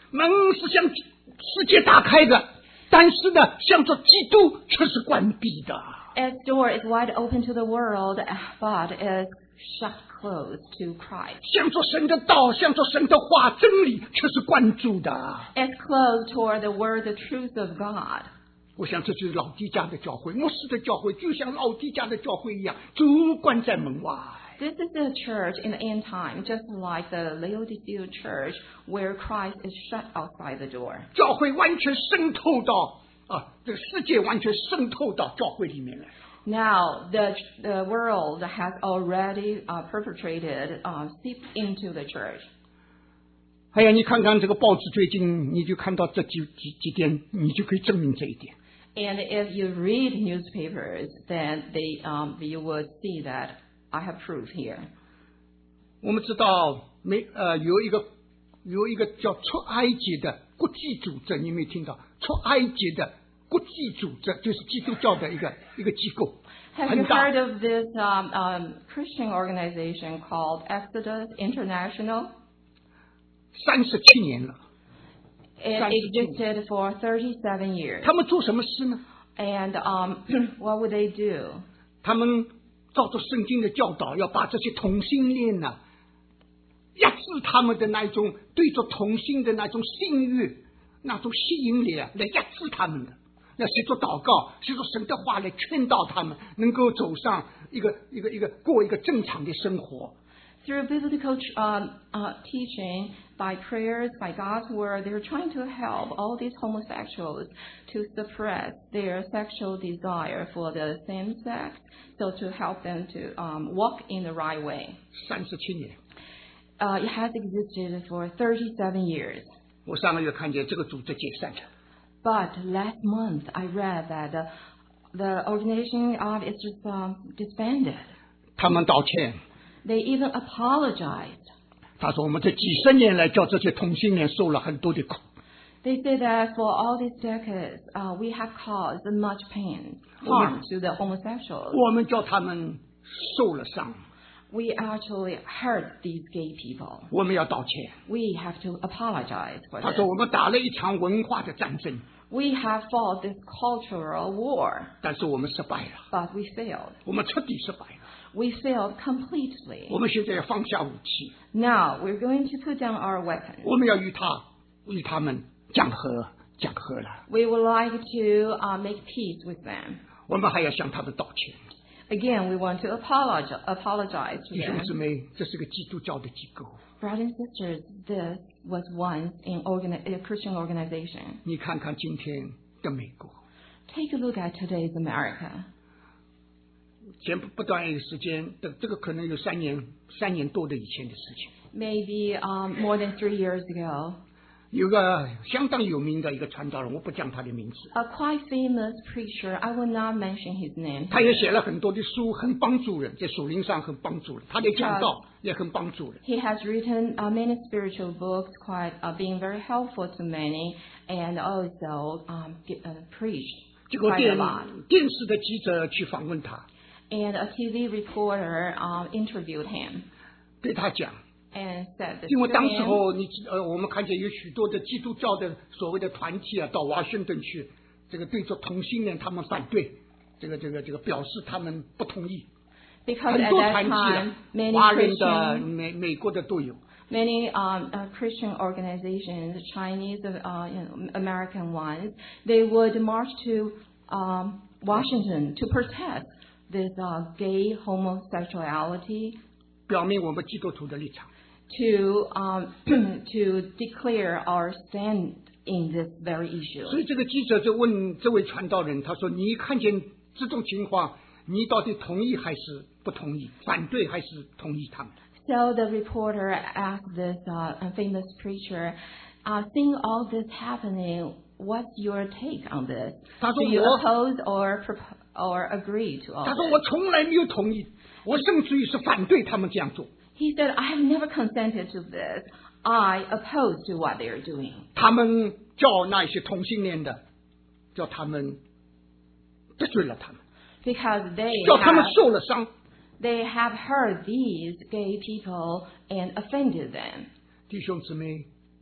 S1: 门是向世界打开的，但是呢，向着基督却是关闭的。
S2: Its door is wide open to the world, but is shut closed to Christ.
S1: 向着神的道，向着神的话，真理却是关住的。
S2: It's closed toward the word, the truth of God.
S1: 我想这就是老底嘉的教会，牧师的教会就像老底嘉的教会一样，主关在门外。
S2: This is the church in the end time, just like the Laodicea church, where Christ is shut outside the door.
S1: 教会完全渗透到啊，这个世界完全渗透到教会里面来。
S2: Now, the the world has already uh, perpetrated, uh, seeped into the church.
S1: 哎呀，你看看这个报纸最近，你就看到这几几几点，你就可以证明这一点。
S2: And if you read newspapers, then they um, you would see that I have proof here.
S1: 我们知道，没呃有一个有一个叫出埃及的国际组织，你没听到？出埃及的国际组织就是基督教的一个一个机构，
S2: Have you
S1: 很大。
S2: heard of this um, um, Christian organization called Exodus International?
S1: 三十七年了，
S2: It existed for thirty-seven years.
S1: 他们做什么事呢？
S2: And um, what would they do?
S1: 他们照着圣经的教导，要把这些同性恋呢、啊，压制他们的那一种对着同性的那种性欲、那种吸引力啊，来压制他们的。那谁做祷告，谁说神的话来劝导他们，能够走上一个一个一个过一个正常的生活。
S2: Through biblical um, uh, teaching, by prayers, by God's word, they're trying to help all these homosexuals to suppress their sexual desire for the same sex, so to help them to um, walk in the right way.
S1: 三十七年，
S2: Uh, it has existed for thirty-seven years.
S1: 我上个月看见这个组织解散了。
S2: But last month, I read that uh, the organization of is just um, disbanded.
S1: 他们道歉，
S2: They even apologized.
S1: 他说我们这几十年来叫这些同性恋受了很多的苦。
S2: They say that for all these decades, uh, we have caused much pain, harm to the homosexuals.
S1: 我们叫他们受了伤，
S2: We actually hurt these gay people.
S1: 我们要道歉。
S2: We have to apologize for
S1: 他
S2: this.
S1: 说我们打了一场文化的战争，
S2: We have fought this cultural war,
S1: 但是我们失败了，
S2: but we failed.
S1: 我们彻底失败了。
S2: We failed completely.
S1: 我们现在要放下武器，
S2: Now we're going to put down our weapons.
S1: 我们要与他与他们讲和讲和了。
S2: We would like to uh, make peace with them.
S1: 我们还要向他们道歉。
S2: Again, we want to apologize, apologize to
S1: 弟兄
S2: them.
S1: 姊妹，这是个基督教的机构。
S2: Brothers and sisters, this was once an organi- a Christian organization.
S1: 你看看今天的美国，
S2: Take a look at today's America.
S1: 前不不短一个时间，这这个可能有三年三年多的以前的事情。
S2: Maybe um, more than three years ago,
S1: 有个相当有名的一个传道人，我不讲他的名字，
S2: a quite famous preacher, I will not mention his name,
S1: 他也写了很多的书，很帮助人，在属灵上很帮助人，他的讲道也很帮助人。
S2: he has written uh, many spiritual books, quite uh, being very helpful to many, and also um, get, uh, preached
S1: 结果
S2: quite
S1: 电
S2: a lot.
S1: 电视的记者去访问他，
S2: And a T V reporter um, interviewed him
S1: 对他讲，
S2: and said this
S1: 因为
S2: to
S1: 当时
S2: him.
S1: 候你呃，我们看见有许多的基督教的所谓的团体啊，到华盛顿去，这个对着同性恋他们反对，这个这个这个表示他们不同意。
S2: Because
S1: 很
S2: at
S1: 多
S2: that
S1: 团体
S2: time,
S1: 啊，
S2: many
S1: 华人的、
S2: Christian,
S1: 美美国的都有。
S2: many um, uh, Christian organizations, Chinese, uh, you know, American ones, they would march to um, Washington to protest this uh, gay homosexuality,
S1: 表明我们基督徒的立场。
S2: to um, to declare our stand in this very issue.
S1: 所以这个记者就问这位传道人，他说：“你看见这种情况，你到底同意还是不同意？反对还是同意他们？”
S2: So the reporter asked this uh, famous preacher, uh, seeing all this happening, what's your take on this?
S1: 他说
S2: Do you
S1: 我
S2: oppose or prop- or agree to all
S1: 他说：“
S2: this?
S1: 我从来没有同意，我甚至于是反对他们这样做。
S2: He said, I have never consented to this. I oppose to what they are doing.
S1: 他们叫那些同性恋的，叫他们得罪了他们，
S2: Because they
S1: 叫他们
S2: have,
S1: 受了伤。
S2: they have hurt these gay people and offended them.
S1: 弟兄姊妹，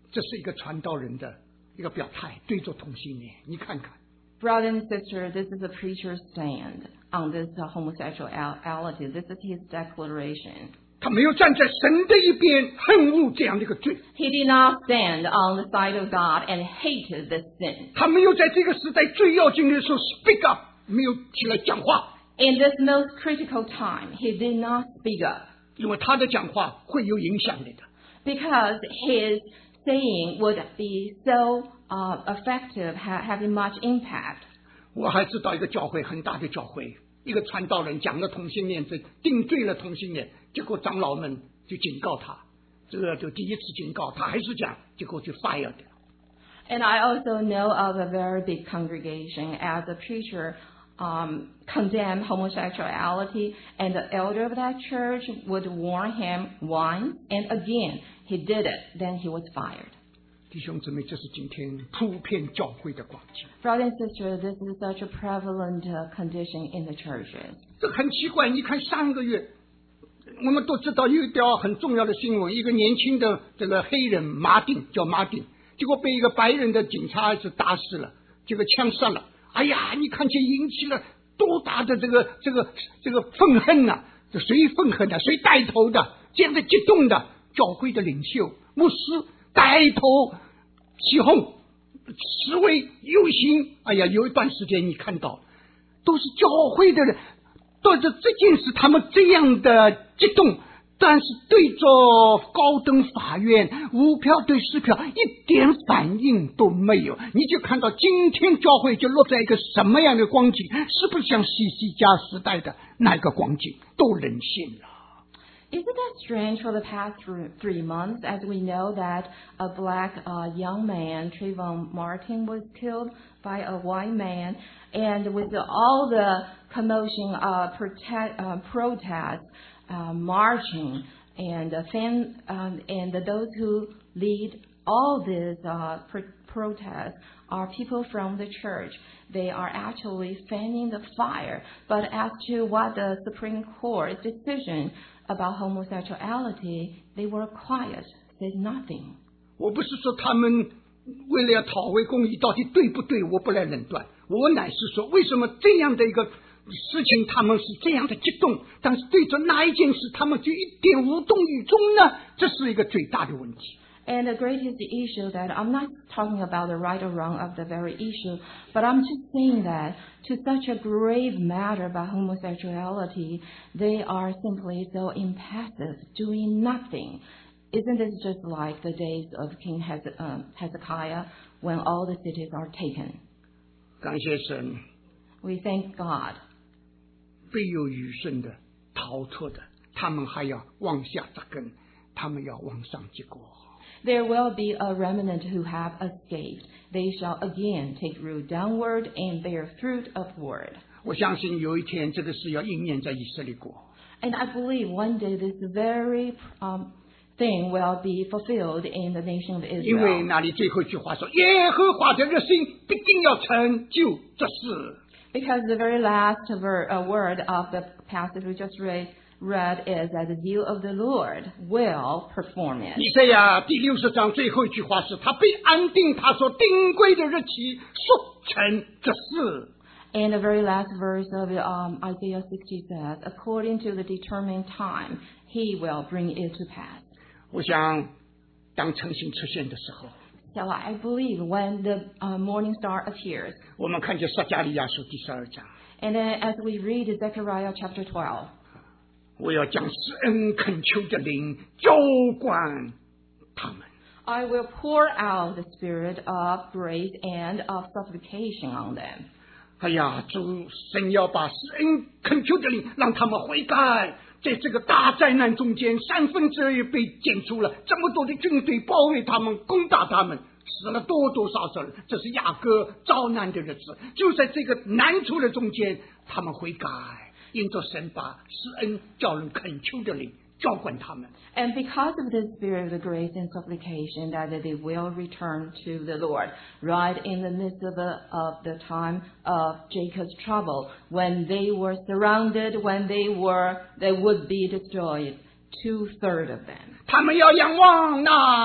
S1: 这是一个传道人的一个表态，对着同性恋，你看看。
S2: Brother and sister, this is a preacher's stand on this uh, homosexuality. This is his declaration.
S1: 他没有站在神的一边恨恶这样的一个罪。
S2: He did not stand on the side of God and hated this sin.
S1: 他没有在这个时代最要紧的时候 speak up， 没有起来讲话。
S2: In this most critical time, he did not speak up.
S1: 因为他的讲话会有影响力的。
S2: Because his saying would be so uh, effective, ha- having much impact.
S1: 我还知道一个教会，很大的教会，一个传道人讲了同性恋罪，定罪了同性恋，结果长老们就警告他，这个就第一次警告他还是讲，结果就 fire 掉。
S2: And I also know of a very big congregation as a preacher um, condemned homosexuality, and the elder of that church would warn him once, and again he did it, then he was fired.
S1: 弟兄姊妹，这是今天普遍教会的光景。
S2: Brother and sister, this is such a prevalent uh, condition in the churches.
S1: 这很奇怪，你看上个月，我们都知道有一条很重要的新闻，一个年轻的这个黑人马丁叫马丁，结果被一个白人的警察是打死了，这个枪杀了。哎呀，你看这引起了多大的这个这个这个愤恨呐、啊！这谁愤恨的？谁带头的？这样的激动的教会的领袖、牧师带头起哄、示威游行。哎呀，有一段时间你看到，都是教会的人对着这件事，他们这样的激动。但是对着高等法院无票对四票一点反应都没有，你就看到今天教会就落在一个什么样的光景，是不是像西西家时代的那个光景，都人性了。
S2: Isn't that strange for the past three months, as we know that a black uh, young man, Trayvon Martin, was killed by a white man, and with the, all the commotion, uh, protest, uh, protests, uh, marching, and uh, fan, um, and those who lead all these uh, pr- protests are people from the church. They are actually fanning the fire. But as to what the Supreme Court decision about homosexuality, they were quiet, said nothing.
S1: 我不是说他们为了要讨回公义到底对不对，我不来论断，我乃是说为什么这样的一个事情他们是这样的激动，但是对着那一件事他们就一点无动于衷呢？这是一个最大的问题。
S2: And the greatest issue that I'm not talking about the right or wrong of the very issue, but I'm just saying that to such a grave matter about homosexuality, they are simply so impassive, doing nothing. Isn't this just like the days of King Hezekiah when all the cities are taken?
S1: 感谢神，
S2: We thank God.
S1: 必有余生的逃脱的，他们还要往下扎根，他们要往上结果。
S2: There will be a remnant who have escaped. They shall again take root downward and bear fruit upward.
S1: 我相信有一天这个事要应验在以色列国。
S2: And I believe one day this very um, thing will be fulfilled in the nation of
S1: 因为
S2: Israel.
S1: 那里最后一句话说：“耶和华的热心必定要成就这事。”
S2: Because the very last ver- uh, word of the passage we just read, read is that the zeal of the Lord will perform it.
S1: 以赛亚第六十章最后一句话是：“他被安定他所定规的日期，速成这事。”
S2: And the very last verse of um, Isaiah sixty says, according to the determined time, he will bring it to pass.
S1: 我想，当诚信出现的时候，
S2: So I believe when the uh, morning star appears,
S1: 我们看见撒迦利亚书第十二章，
S2: and then as we read Zechariah chapter twelve,
S1: 我要将施恩恳求的灵浇灌他们。
S2: I will pour out the spirit of grace and of supplication on them.
S1: 哎呀，主神要把施恩恳求的灵让他们悔改。在这个大灾难中间，三分之二被剪除了，这么多的军队包围他们，攻打他们，死了多多少少人。这是雅各遭难的日子，就在这个难处的中间，他们悔改，因着神把施恩叫人恳求的灵浇灌他们。
S2: And because of the spirit of grace and supplication, that they will return to the Lord, right in the midst of the, of the time of Jacob's trouble, when they were surrounded, when they were, they would be destroyed, two-thirds of them.
S1: 他们要仰望那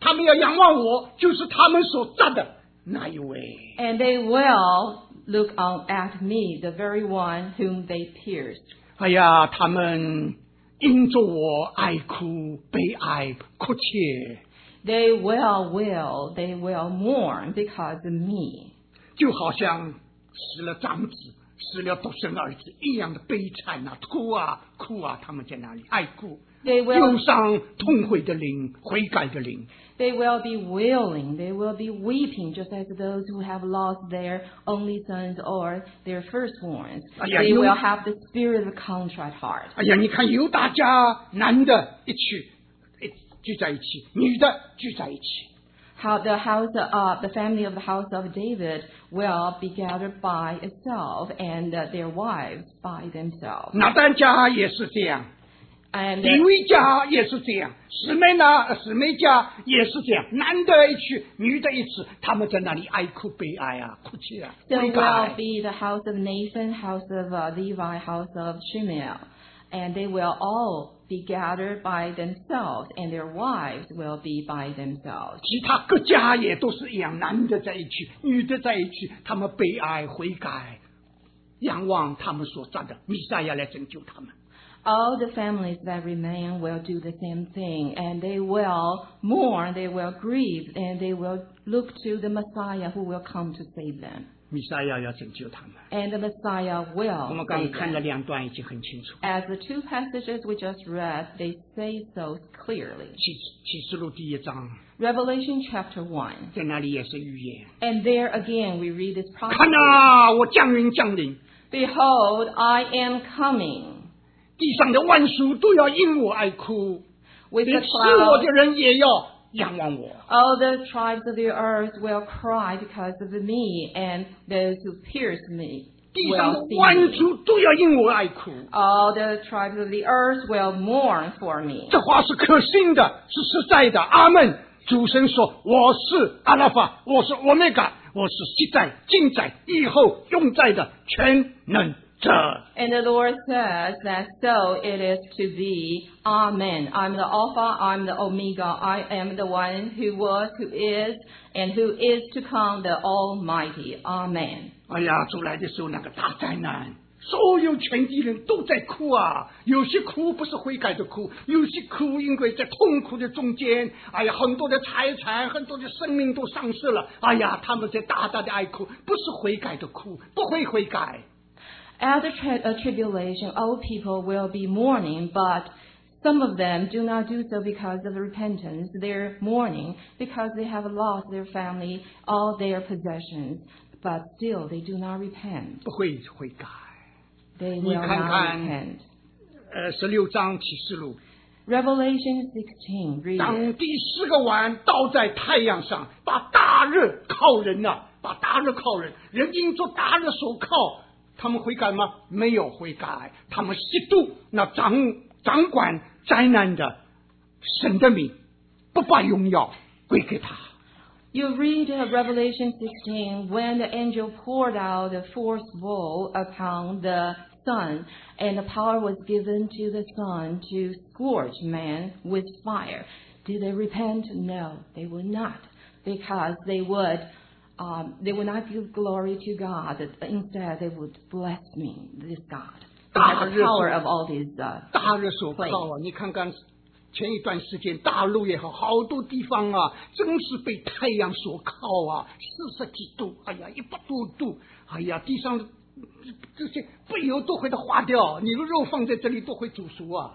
S1: 他们要仰望我，就是他们所扎的那一位。
S2: And they will look on at me, the very one whom they pierced.
S1: 哎呀，他们因着我哀哭、悲哀、哭切，
S2: They will, will, they will mourn because of me.
S1: 就好像死了长子、死了独生儿子一样的悲惨啊，哭啊哭啊，他们在那里哀哭，
S2: They
S1: 忧
S2: will,
S1: 伤、痛悔的灵、悔改的灵。
S2: they will be wailing, they will be weeping, just as those who have lost their only sons or their firstborns.
S1: Yeah,
S2: They
S1: you-
S2: will have the spirit of a contrite heart.
S1: 哎呀，你看犹大家男的一起一聚在一起，女的聚在一起。
S2: How the house of the family of the house of David will be gathered by itself, and uh, their wives by themselves.
S1: 拿单家也是这样，
S2: And
S1: 利未家也是这样，姊妹呢，姊妹家也是这样，男的一去，女的一起，他们在那里哀哭悲哀啊，哭泣啊，
S2: so
S1: 悔
S2: will
S1: 改。
S2: be the house of Nathan, house of uh, Levi, house of Shemiel, and they will all be gathered by themselves, and their wives will be by themselves.
S1: 其他各家也都是一样，男的在一起，女的在一起，他们悲哀悔改，仰望他们所扎的弥赛亚来拯救他们。
S2: All the families that remain will do the same thing, and they will mourn, they will grieve, and they will look to the Messiah who will come to save them.
S1: 弥赛亚要拯救他们。
S2: And the Messiah
S1: 我
S2: will
S1: 们刚
S2: save
S1: 看了
S2: them.
S1: 两段已经很清楚。
S2: As the two passages we just read, they say so clearly.
S1: 启启示录第一章，
S2: Revelation chapter one.
S1: 在那里也是预言。
S2: And there again we read this
S1: 看
S2: prophecy.
S1: 啊，我降临降临，
S2: Behold, I am coming.
S1: 地上的万属都要因我哀哭，
S2: With
S1: 连
S2: the
S1: 吃我
S2: clouds,
S1: 的人也要仰望我。
S2: all the tribes of the earth will cry because of me, and those who pierce me
S1: 地上的
S2: will see
S1: 万
S2: me.
S1: 族都要因我哀哭。
S2: All the tribes of the earth will mourn for me.
S1: 这话是可信的，是实在的。阿门。主神说：“我是阿拉法，我是欧米伽，我是昔在、今在、以后永在的全能者。”
S2: And the Lord says that so it is to be. Amen. I'm the Alpha, I'm the Omega, I am the one who was, who is, and who is to come, the Almighty. Amen.
S1: 哎呀，主来的时候那个大灾难，所有全地人都在哭啊！有些哭不是悔改的哭，有些哭因为在痛苦的中间，哎呀，很多的财产、很多的生命都丧失了。哎呀，他们在大大的哀哭，不是悔改的哭，不会悔改。
S2: At the tri- uh, tribulation, all people will be mourning, but some of them do not do so because of repentance. They're mourning because they have lost their family, all their possessions, but still they do not repent.
S1: 不会悔改。
S2: They
S1: 你
S2: will
S1: 看
S2: not
S1: 看
S2: repent.
S1: 呃，十六章启示录，
S2: Revelation sixteen, read
S1: 当
S2: it.
S1: 第四个碗倒在太阳上，把大热靠人呐、把大热靠人，人因做大热所靠，他们悔改吗？没有悔改，他们嫉妒那掌掌管灾难的神的名，不把荣耀归给他。
S2: You read uh, Revelation sixteen, when the angel poured out the fourth bowl upon the sun, and the power was given to the sun to scorch man with fire. Did they repent? No, they would not, because they would, um, they would not give glory to God. Instead, they would blaspheme this God. They have the power of all these uh,
S1: 大热所靠啊！你看看前一段时间，大陆也好，好多地方啊，真是被太阳所靠啊，四十几度，哎呀，一百多度，哎呀，地上的这些不油都会的化掉，你的肉放在这里都会煮熟啊。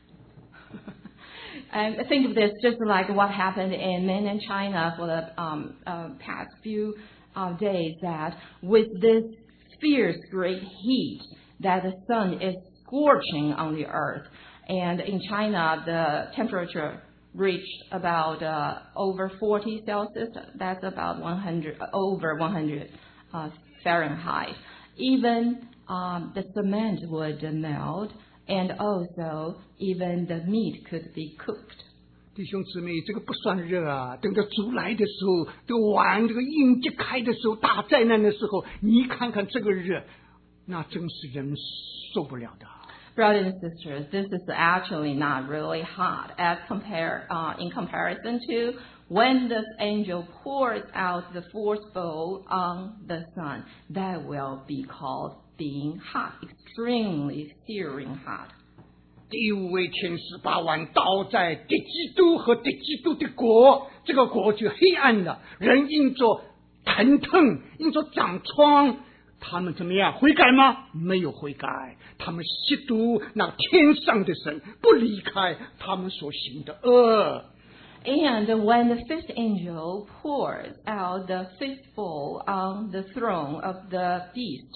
S2: And think of this just like what happened in mainland China for the um, uh, past few uh, days, that with this fierce great heat that the sun is scorching on the earth. And in China, the temperature reached about uh, over forty Celsius. That's about one hundred, over one hundred uh, Fahrenheit. Even um, the cement would melt, and also even the meat could be cooked.
S1: 弟兄姊妹，这个不算热啊！等到主来的时候，这个碗这个印揭开的时候，大灾难的时候，你看看这个热，那真是人受不了的。
S2: Brothers and sisters, this is actually not really hot as compare uh, in comparison to When the angel pours out the fourth bowl on the sun, that will be called being hot, extremely searing hot.
S1: 第五位天使把碗倒在敌基督和敌基督的国，这个国就黑暗了，人因着疼痛，因着长疮，他们怎么样？悔改吗？没有悔改，他们亵渎那天上的神，不离开他们所行的恶。
S2: And when the fifth angel pours out the fifth bowl on the throne of the beast,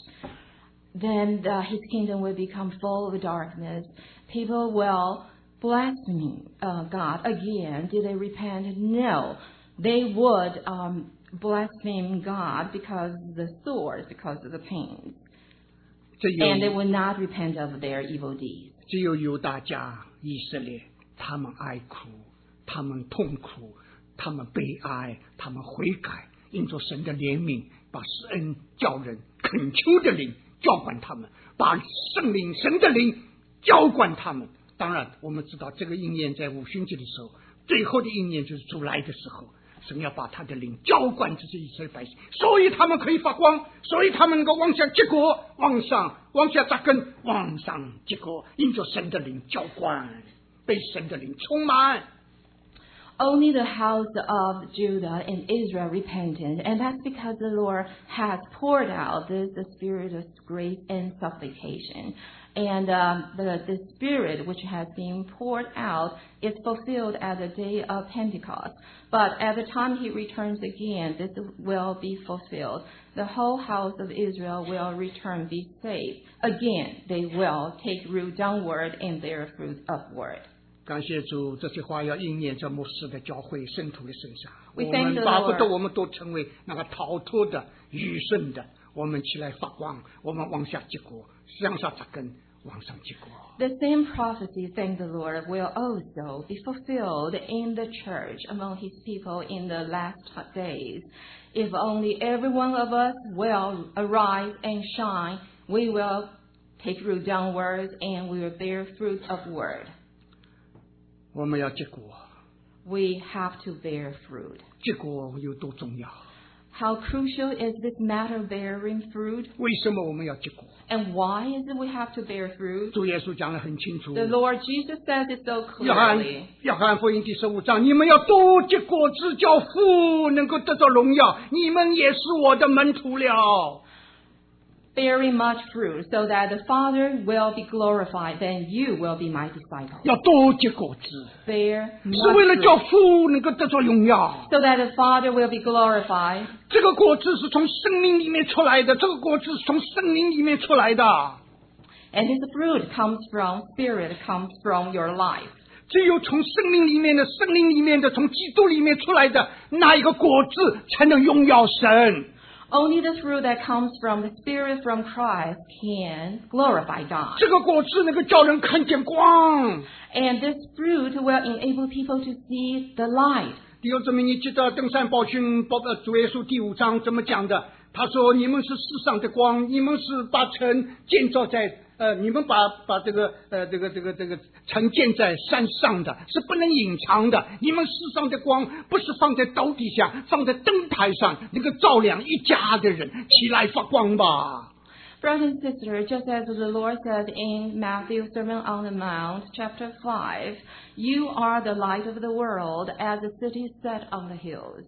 S2: then the, his kingdom will become full of darkness. People will blaspheme uh, God again. Did they repent? No. They would um, blaspheme God because of the sword, because of the pains. And they would not repent of their evil deeds.
S1: 只有犹大家以色列，他们哀哭，他们痛苦，他们悲哀，他们悔改，因着神的怜悯，把施恩叫人恳求的灵浇灌他们，把圣灵神的灵浇灌他们。当然我们知道这个应验在五旬节的时候，最后的应验就是主来的时候，神要把他的灵浇灌这些以色列百姓，所以他们可以发光，所以他们能够往下结果，往上往下扎根，往上结果，因着神的灵浇灌，被神的灵充满。
S2: Only the house of Judah and Israel repented, and that's because the Lord has poured out this the spirit of grace and supplication. And um, the, the spirit which has been poured out is fulfilled at the day of Pentecost. But at the time he returns again, this will be fulfilled. The whole house of Israel will return, be saved. Again, they will take root downward and bear fruit upward.
S1: 感谢主，这些话要应验在牧师的教会圣徒的身上。
S2: We
S1: 我
S2: thank
S1: 们
S2: the
S1: 巴不得
S2: Lord.
S1: 我们都成为那个逃脱的、愚顺的，我们起来发光，我们往下结果，向下扎根，往上结果。
S2: The same prophecy, thank the Lord, will also be fulfilled in the church among his people in the last days. If only every one of us will arise and shine, we will take root downwards and we will bear fruit upward.
S1: 我们要结果，
S2: We have to bear fruit.
S1: 结果有多重要？
S2: How crucial is this matter of bearing fruit?
S1: 为什么我们要结果？
S2: And why is it we have to bear fruit?
S1: 主耶稣讲得很清楚。
S2: The Lord Jesus says it so
S1: 约翰
S2: clearly.
S1: 约翰福音第十五章，你们要多结果子，叫父能够得到荣耀，你们也是我的门徒了。
S2: Bearing much fruit, so that the Father will be glorified, then you will be my disciples.
S1: 要多结果子，
S2: Bear
S1: 是
S2: much
S1: 为了叫
S2: fruit,
S1: 父能够得到荣耀。
S2: so that the Father will be glorified.
S1: 这个果子是从生命里面出来的，这个果子是从生灵里面出来的。
S2: And his fruit comes from Spirit, comes from your life.
S1: 只有从生命里面的、生灵里面的、从基督里面出来的那一个果子，才能荣耀神。
S2: Only the fruit that comes from the Spirit from Christ can glorify God.
S1: 这个果子能够叫人看见光。
S2: And this fruit will enable people to see the light.
S1: 弟兄姊妹，你记得登山宝训报呃主耶稣第五章怎么讲的？他说：“你们是世上的光，你们是把城建造在呃，你们把把这个呃这个这个这个城建在山上的，是不能隐藏的。你们世上的光不是放在斗底下，放在灯台上，能够照亮一家的人，起来发光吧。”
S2: Brothers and sisters, just as the Lord said in Matthew's Sermon on the Mount, chapter five, you are the light of the world as a city set on the hills.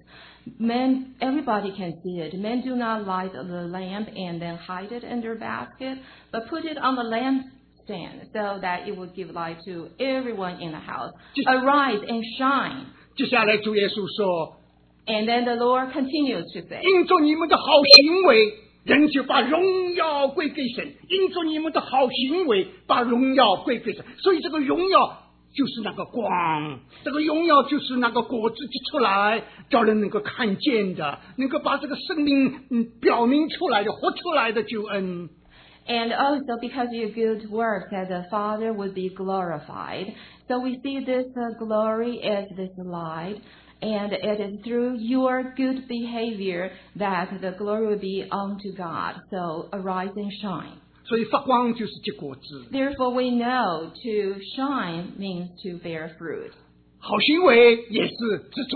S2: Men, everybody can see it. Men do not light the lamp and then hide it under a basket, but put it on the lampstand so that it will give light to everyone in the house. Arise and shine.
S1: 接下来主耶稣说
S2: And then the Lord continues to say,：“
S1: 因着你们的好行为。”人就把荣耀归给神，因着你们的好行为，把荣耀归给神。所以这个荣耀就是那个光，这个荣耀就是那个果子结出来，叫人能够看见的，能够把这个生命嗯表明出来的、活出来的救恩。
S2: And also because of your good works, that the Father would be glorified. So we see this uh, glory as this light. And it is through your good behavior that the glory will be unto God. So arise and shine.
S1: 所以发光就是结果子。
S2: Therefore we know to shine means to bear fruit.
S1: 好行为也是执着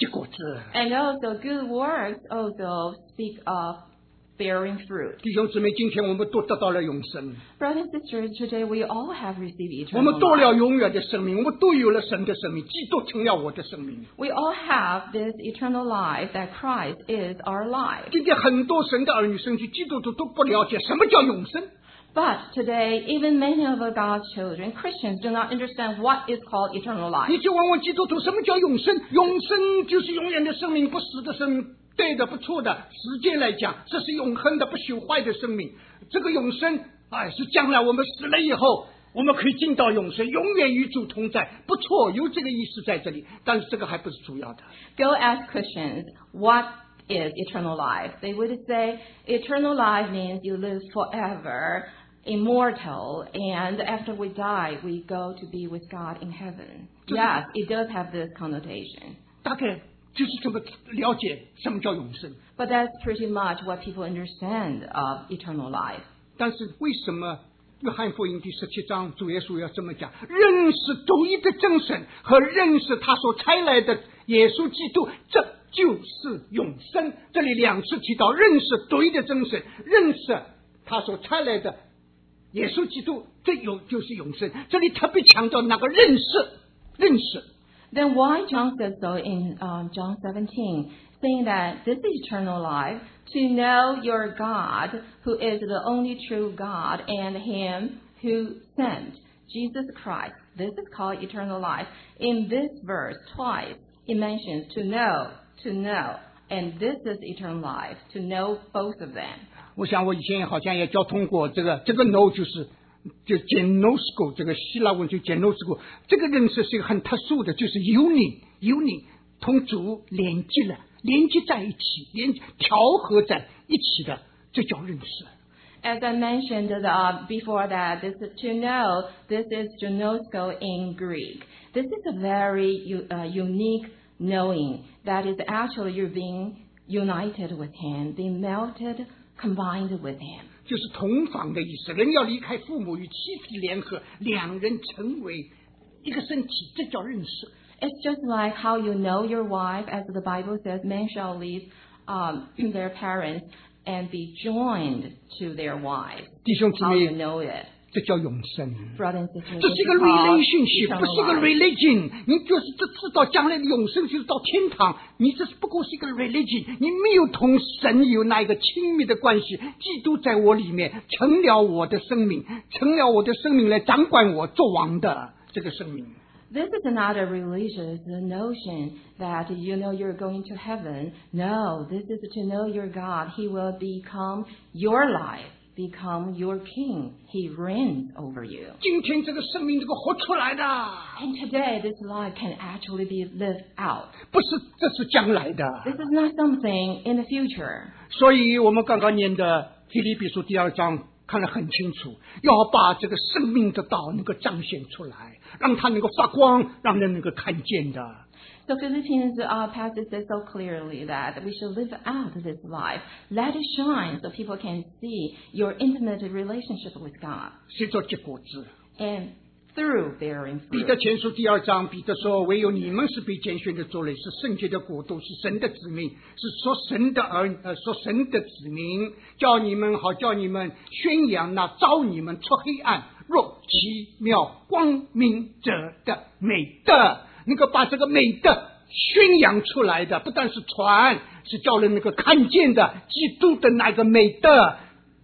S1: 结果子。
S2: And also good works also speak of bearing fruit.
S1: 弟兄姊妹，今天我们都得到了永生，
S2: Brothers and sisters, today we all have received
S1: 我
S2: eternal
S1: 们多了
S2: life.
S1: 永远的生命，我们都有了神的生命，基督成了我的生命。
S2: We all have this eternal life that Christ is our life.
S1: 今天很多神的儿女甚至基督徒都不了解什么叫永生。
S2: But today, even many of God's children, Christians, do not understand what is called eternal
S1: 你
S2: life.
S1: 就问问基督徒什么叫永生？永生就是永远的生命，不死的生命，对的不错的。时间来讲，这是永恒的不朽坏的生命。这个永生，哎，是将来我们死了以后，我们可以进到永生，永远与主同在。不错，有这个意思在这里，但是这个还不是主要的。
S2: Go ask Christians, what is eternal life? They would say, eternal life means you live forever, immortal, and after we die, we go to be with God in heaven. Yes, it does have this connotation.
S1: 大概就是这么了解什么叫永生。
S2: But that's pretty much what people understand of eternal life.
S1: 但是为什么约翰福音第十七章主耶稣要这么讲？认识独一的真神和认识他所差来的耶稣基督，这就是永生。这里两次提到认识独一的真神，认识他所差来的耶稣基督，这有就是永生。这里特别强调那个认识，认识。
S2: Then why John says so in um, John seventeen, saying that this is eternal life, to know your God, who is the only true God, and Him who sent Jesus Christ. This is called eternal life. In this verse, twice, it mentions to know, to know, and this is eternal life, to know both of them.
S1: 我想我以前好像也教通过这个，这个 know 就是就 genosko 这个希腊文就 genosko， 这个认识是一个很特殊的，就是有你有你同主连接了，连接在一起，连调和在一起的，这叫认识。
S2: As I mentioned uh, before that, this is to know, this is gnosko in Greek. This is a very u- uh, unique knowing that is actually you're being united with Him, being melted, combined with Him.
S1: 就是同房的意思，人要离开父母与妻子联合，两人成为一个身体，这叫认识。
S2: It's just like how you know your wife, as the Bible says, men shall leave um, their parents and be joined to their wives.
S1: 弟兄姊
S2: How you
S1: 妹，
S2: know it.
S1: 这叫永生。
S2: Brothers and sisters,
S1: 这
S2: this
S1: 是一
S2: is
S1: 个
S2: called
S1: relationship， 不是一个
S2: eternal life.
S1: religion。你就是知知道将来的永生就是到天堂，你这是不过是一个 religion， 你没有同神有那一个亲密的关系。基督在我里面成了我的生命，成了我的生命来掌管我做王的这个生命。
S2: This is not a religious notion that you know you're going to heaven. No, this is to know your God. He will become your life, become your king. He reigns over you.
S1: 今天这个生命这个活出来的，
S2: And today, this life can actually be lived out.
S1: 不是这是将来的。
S2: This is not something in the future.
S1: 所以我们刚刚念的腓立比书第二章看得很清楚，要把这个生命的道能够彰显出来，让它能够发光，让人能够看见的。
S2: So Philippians uh, passage says so clearly that we should live out this life. Let it shine so people can see your intimate relationship with God.
S1: 谁做结果子？
S2: And through bearing
S1: 彼
S2: fruit.
S1: 得前书第二章，彼得说：“唯有你们是被拣选的族类，是圣洁的国度，是神的子民，是说神的儿呃，说神的子民，叫你们好叫你们宣扬那召你们出黑暗入奇妙光明者的美德，能够把这个美德宣扬出来的，不但是传，是叫人能够看见的，基督的那个美德。”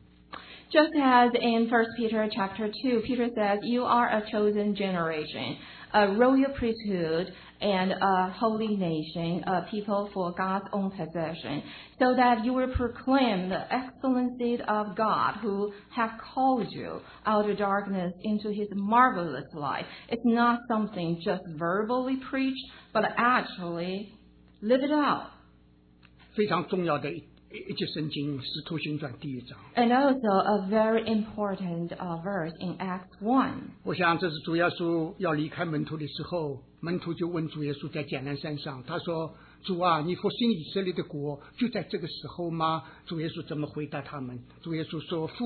S2: Just as in First Peter chapter two, Peter says, you are a chosen generation, a royal priesthood, and a holy nation, a people for God's own possession, so that you will proclaim the excellencies of God who have called you out of darkness into His marvelous light. It's not something just verbally preached, but actually live it out.
S1: 非常重要的一一节圣经《使徒行传》第一章。
S2: And also a very important uh, verse in Acts one.
S1: 我想这是主耶稣要离开门徒的时候，门徒就问主耶稣在橄榄山上，他说：“主啊，你复兴以色列的国就在这个时候吗？”主耶稣怎么回答他们？主耶稣说：“父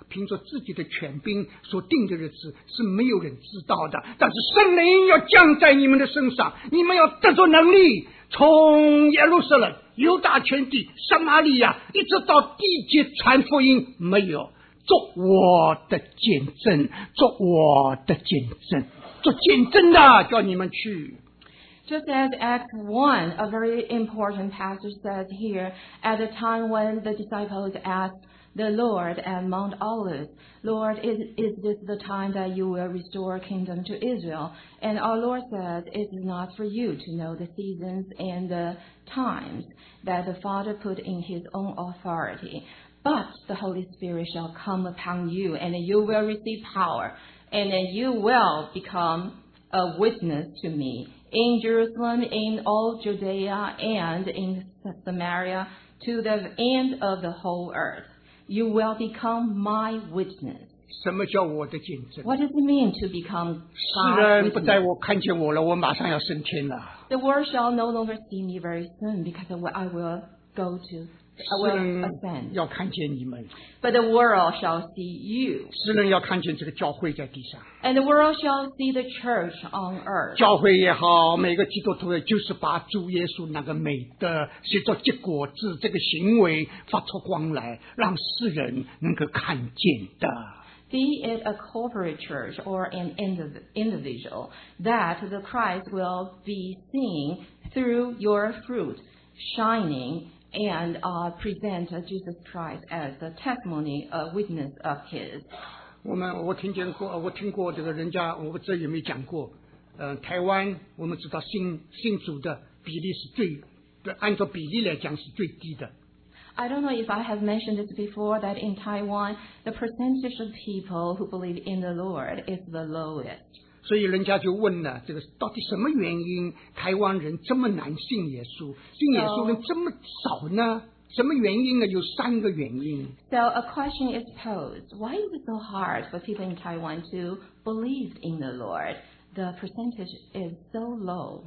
S1: 凭着自己的权柄所定的日子是没有人知道的，但是圣灵要降在你们的身上，你们要得着能力，从耶路撒冷、犹大全地、撒玛利亚一直到地极传福音，没有做我的见证，做我的见证，做见证的叫你们去。
S2: Just as Acts one, a very important passage says here, at the time when the disciples asked the Lord at Mount Olives, Lord, is, is this the time that you will restore kingdom to Israel? And our Lord says, it is not for you to know the seasons and the times that the Father put in his own authority. But the Holy Spirit shall come upon you, and you will receive power, and then you will become a witness to me in Jerusalem, in all Judea, and in Samaria, to the end of the whole earth. You will become my witness.
S1: 什么叫我的见证？
S2: What does it mean to become
S1: 世
S2: God's
S1: 人不在
S2: witness?
S1: 我看见我了，我马上要升天了。
S2: The world shall no longer see me very soon, because I will go to, I
S1: 世
S2: will
S1: 人
S2: ascend.
S1: 要看见你们，
S2: But the world shall see you,
S1: 世人要看见这个教会在地上。
S2: and the world shall see the church on earth.
S1: 教会也好，每个基督徒就是把主耶稣那个美德写作结果子，这个行为发出光来，让世人能够看见的。
S2: Be it a corporate church or an indiv- individual, that the Christ will be seen through your fruit, shining, and uh, present Jesus Christ as a testimony, a witness of His.
S1: 我们我听见过，我听过这个人家，我不知道有没有讲过。呃，台湾我们知道信信主的比例是最，按照比例来讲是最低的。
S2: I don't know if I have mentioned this before, that in Taiwan, the percentage of people who believe in the Lord is the lowest.
S1: 所以人家就问了，这个到底什么原因台湾人这么难信耶稣，信耶稣人这么少呢？什么原因呢？有三个原因。
S2: So a question is posed. Why is it so hard for people in Taiwan to believe in the Lord? The percentage is so low.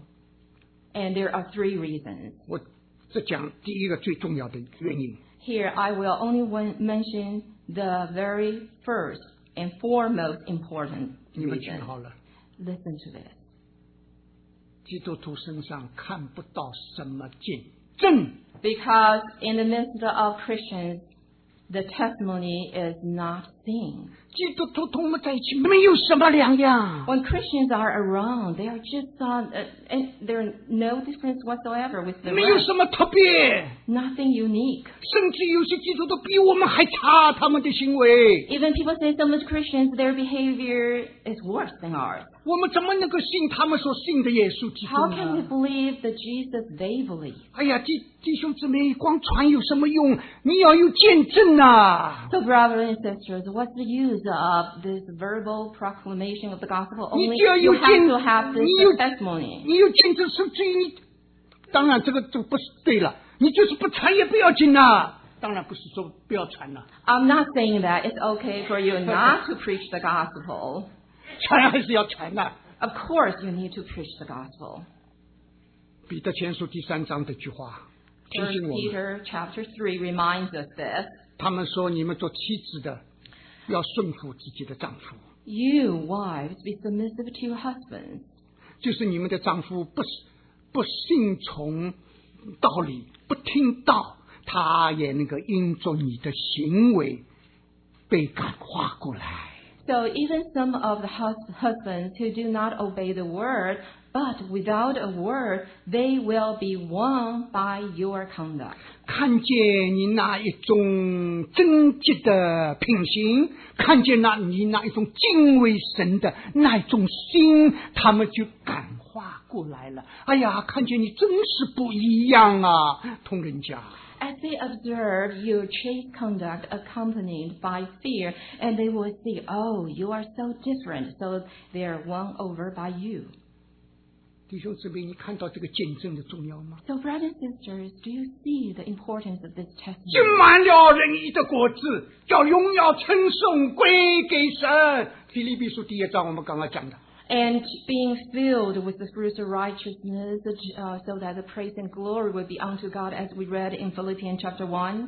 S2: And there are three reasons.
S1: 我只讲第一个最重要的原因。
S2: Here I will only one- mention the very first and foremost important
S1: 你们听
S2: reason.
S1: 好了，
S2: Listen to this.
S1: 基督徒身上看不到什么见证。
S2: Because in the midst of Christians, the testimony is not seen.
S1: 基督徒同我们在一起没有什么两样。
S2: When Christians are around, they are just on, uh, and there is no difference whatsoever with the
S1: 没有
S2: rest.
S1: 什么特别，
S2: Nothing unique.
S1: 甚至有些基督徒比我们还差，他们的行为，
S2: Even people say some of the Christians, their behavior is worse than ours.
S1: 我们怎么能够信他们所信的耶稣基督
S2: How can we
S1: 呢？
S2: believe the Jesus they believe?
S1: 哎呀，弟弟兄姊妹，光传有什么用？你要有见证啊！
S2: So, brothers and sisters, what's the use of this verbal proclamation of the gospel?
S1: 你
S2: Only
S1: 就要
S2: you
S1: 有
S2: have
S1: 见，
S2: to have this
S1: 你有
S2: testimony.
S1: 你有见证是最你，当然这个这个不是对了，你就是不传也不要紧呐。当然不是说不要传了，
S2: I'm not saying that it's okay for you not to preach the gospel.
S1: 传还是要传的。
S2: Of course, you need to preach the gospel.
S1: 彼得前书第三章这句话提
S2: First
S1: 醒我们，
S2: Peter chapter three reminds us this.
S1: 他们说你们做妻子的要顺服自己的丈夫，
S2: You, wives, be submissive to your husbands.
S1: 就是你们的丈夫不不信从道理，不听道，他也能够因着你的行为被感化过来。
S2: So even some of the hus- husbands who do not obey the word, but without a word, they will be won by your conduct.
S1: 看见你那一种贞洁的品行，看见那你那一种敬畏神的那一种心，他们就感化过来了。哎呀，看见你真是不一样啊，同人家。
S2: As they observe your chaste conduct accompanied by fear, and they will see, oh, you are so different, so they are won over by you.
S1: 弟兄姊妹，你看到这个见证的重要吗？
S2: So, brothers and sisters, do you see the importance of this
S1: 浸
S2: testimony?
S1: 满了仁义的果子，叫荣耀称颂归给神。腓立比书第一章我们刚刚讲的。
S2: And being filled with the fruits of righteousness, uh, so that the praise and glory would be unto God, as we read in Philippians chapter one.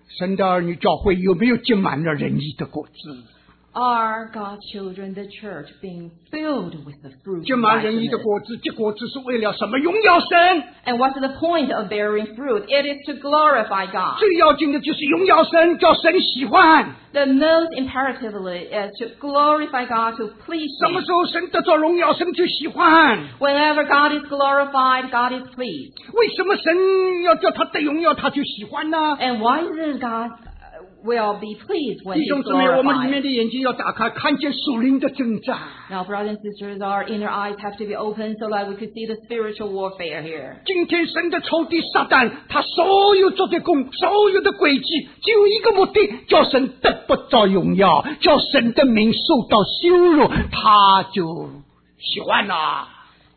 S1: 神的儿女教会有没有结满了仁义的果子？
S2: Are God's children, the church, being filled with the fruit
S1: 结
S2: of
S1: 满仁义的
S2: righteousness?
S1: 果子，结果子是为了什么？荣耀神。
S2: And what's the point of bearing fruit? It is to glorify God.
S1: 最要紧的就是荣耀神，叫神喜欢。
S2: The most imperatively is to glorify God, to please
S1: 什么
S2: Him.
S1: 时候神得到荣耀，神就喜欢。
S2: Whenever God is glorified, God is pleased.
S1: 为什么神要叫他得荣耀，他就喜欢呢？
S2: And why is God uh, will be pleased when
S1: 弟
S2: He's
S1: 兄姊妹，我们里面
S2: glorified?
S1: 的眼睛要打开，看见属灵的征战。
S2: Now, brothers and sisters, our inner eyes have to be open so that we could see the spiritual warfare here.
S1: 今天神的仇敌撒旦，他所有做的工，所有的诡计，只有一个目的，叫神得不到荣耀，叫神的名受到羞辱，他就喜欢了。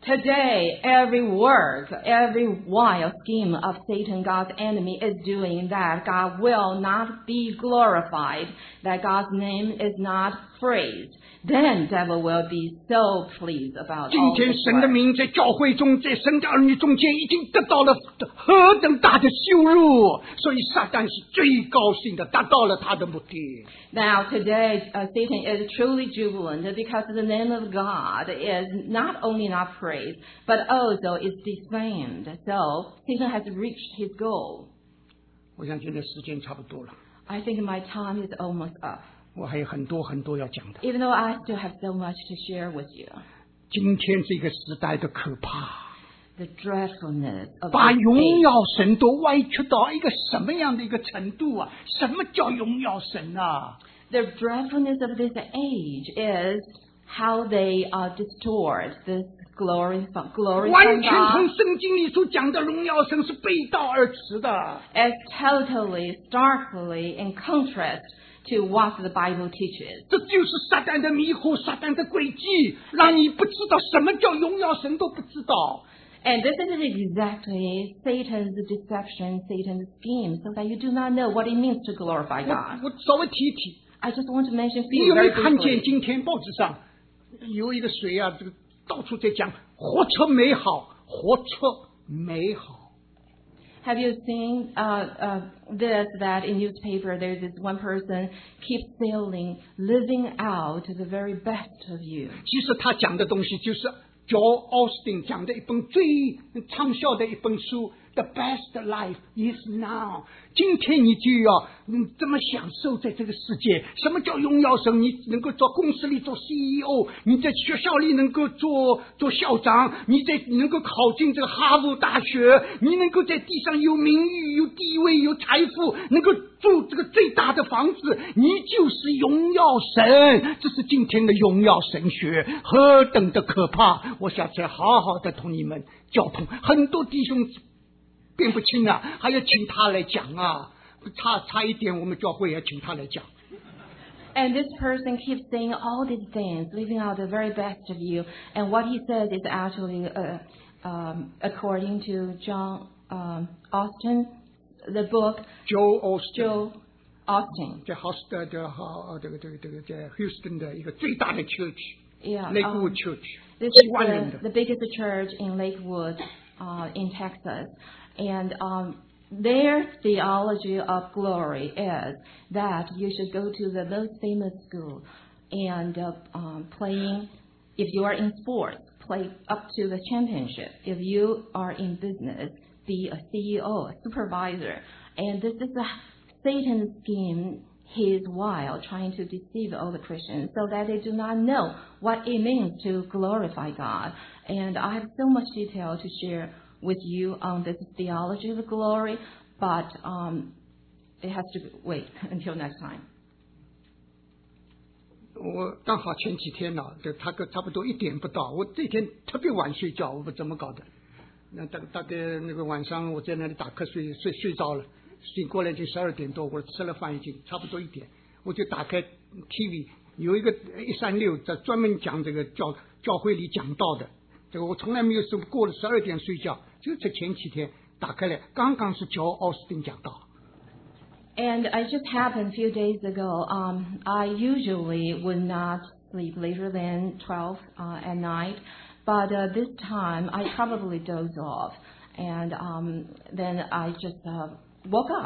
S2: Today, every work, every wild scheme of Satan, God's enemy, is doing that God will not be glorified, that God's name is not praised. Then devil will be so pleased about
S1: 今
S2: all
S1: 天
S2: this
S1: 神的
S2: work.
S1: 名在教会中，在神的儿女中间，已经得到了何等大的羞辱，所以撒旦是最高兴的，达到了他的目的。
S2: Now, today, uh, Satan is truly jubilant because the name of God is not only not praised, but also is defamed. So, Satan has reached his goal.
S1: 我想今天时间差不多了，
S2: I think my time is almost up.
S1: 我还有很多很多要讲的。
S2: Even though I still have so much to share with you.
S1: 今天这个时代的可怕，
S2: The dreadfulness of
S1: 把
S2: this
S1: 荣
S2: age.
S1: 耀神都歪曲到一个什么样的一个程度啊？什么叫荣耀神啊？
S2: The dreadfulness of this age is how they uh, distort this glory from, glory
S1: 完
S2: from
S1: 全从
S2: God.
S1: 圣经里所讲的荣耀神是背道而驰的。
S2: As totally, starkly in contrast to what the Bible teaches.
S1: 这就是撒旦的迷惑，撒旦的诡计，让你不知道什么叫荣耀神都不知道。
S2: And this is exactly Satan's deception, Satan's scheme, so that you do not know what it means to glorify
S1: 我
S2: God.
S1: 我稍微提一提，
S2: I just want to mention
S1: 你
S2: few
S1: 有没
S2: very
S1: 有看见
S2: briefly.
S1: 今天报纸上有一个谁啊？这个到处在讲活出美好，活出美好。
S2: Have you seen uh, uh, this, that in newspaper there's this one person keeps saying, living out the very best of you.
S1: 其实他讲的东西就是 Joel Austin 讲的一本最畅销的一本书 The Best Life is Now。 今天你就要嗯怎么享受在这个世界？什么叫荣耀神？你能够在公司里做 C E O， 你在学校里能够做做校长，你在你能够考进这个哈佛大学，你能够在地上有名誉、有地位、有财富，能够住这个最大的房子，你就是荣耀神。这是今天的荣耀神学，何等的可怕！我下次好好的同你们交通，很多弟兄辨不清啊，还要请他来讲啊，差差一点我们教会也请他来讲。
S2: And this person keeps saying all these things, leaving out the very best of you. And what he says is actually, uh, um, according to John um, Austin, the book
S1: Joel Austin
S2: Joe Austin.
S1: 在 Houston 的哈这个这个这个在 Houston 的一个最大的 church，
S2: Yeah,
S1: Lakewood
S2: um,
S1: Church，
S2: this
S1: 几
S2: is
S1: 万人
S2: the,
S1: 的。
S2: the biggest church in Lakewood, uh, in Texas. And um, their theology of glory is that you should go to the most famous school and uh, um, playing, if you are in sports, play up to the championship. If you are in business, be a C E O, a supervisor. And this is a Satan's scheme. He is wild, trying to deceive all the Christians so that they do not know what it means to glorify God. And I have so much detail to share with you on this theology of glory, but um, it has to wait until next time.
S1: 我刚好前几天呢、啊，这他个差不多一点不到，我这天特别晚睡觉，我不怎么搞的。那大大概那个晚上我在那里打瞌睡，睡睡着了，醒过来已经十二点多，我吃了饭已经差不多一点，我就打开 T V， 有一个一三六在专门讲这个教教会里讲道的，这个我从来没有说过了十二点睡觉，就在前几天打开来，刚刚是教奥斯汀讲道。
S2: And it just happened a few days ago. Um, I usually would not sleep later than twelve uh, at night, but uh, this time I probably dozed off, and um, then I just uh, woke up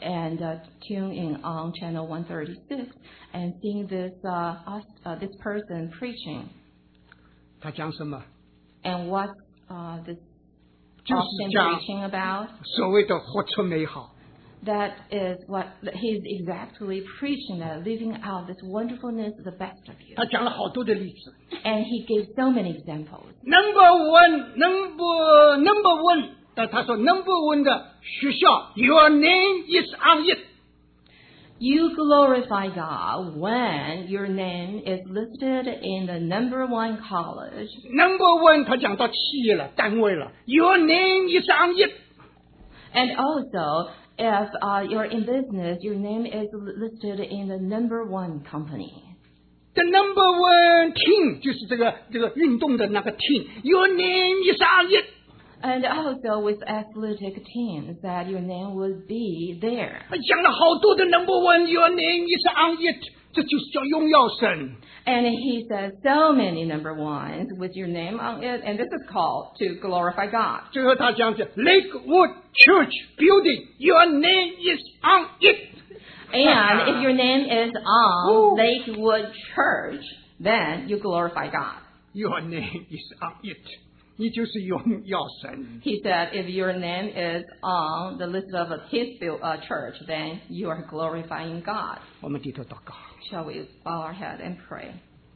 S2: and uh, tune in on channel one thirty-six and seeing this uh, us, uh, this person preaching.
S1: 他讲什么？
S2: And what uh, this
S1: 就是
S2: often
S1: 讲
S2: preaching about?
S1: 所谓的活出美好。
S2: That is what he's exactly preaching, that living out this wonderfulness, the best of you.
S1: 他讲了好多的例子。
S2: And he gave so many examples.
S1: Number one, number number one， 但他说 number one 的学校 ，Your name is on it。
S2: You glorify God when your name is listed in the number one college.
S1: Number one， 他讲到企业了，单位了 ，Your name is on it。
S2: And also, if uh, you're in business, your name is listed in the number one company.
S1: The number one team 就是这个这个运动的那个 team，Your name is on it。
S2: And also with athletic teams, that your name would be there.
S1: 他讲了好多的 number one，Your name is on it， 这就是叫荣耀神。
S2: And he says so many number ones with your name on it, and this is called to glorify God.
S1: 最后他讲是 Lakewood Church Building，Your name is on it。
S2: And if your name is on
S1: Ooh.
S2: Lakewood Church, then you glorify God.
S1: Your name is on it， 你就是荣耀神。
S2: He said, if your name is on the list of his uh, church, then you are glorifying God.
S1: 我们低头祷告。
S2: Shall we bow our head and pray?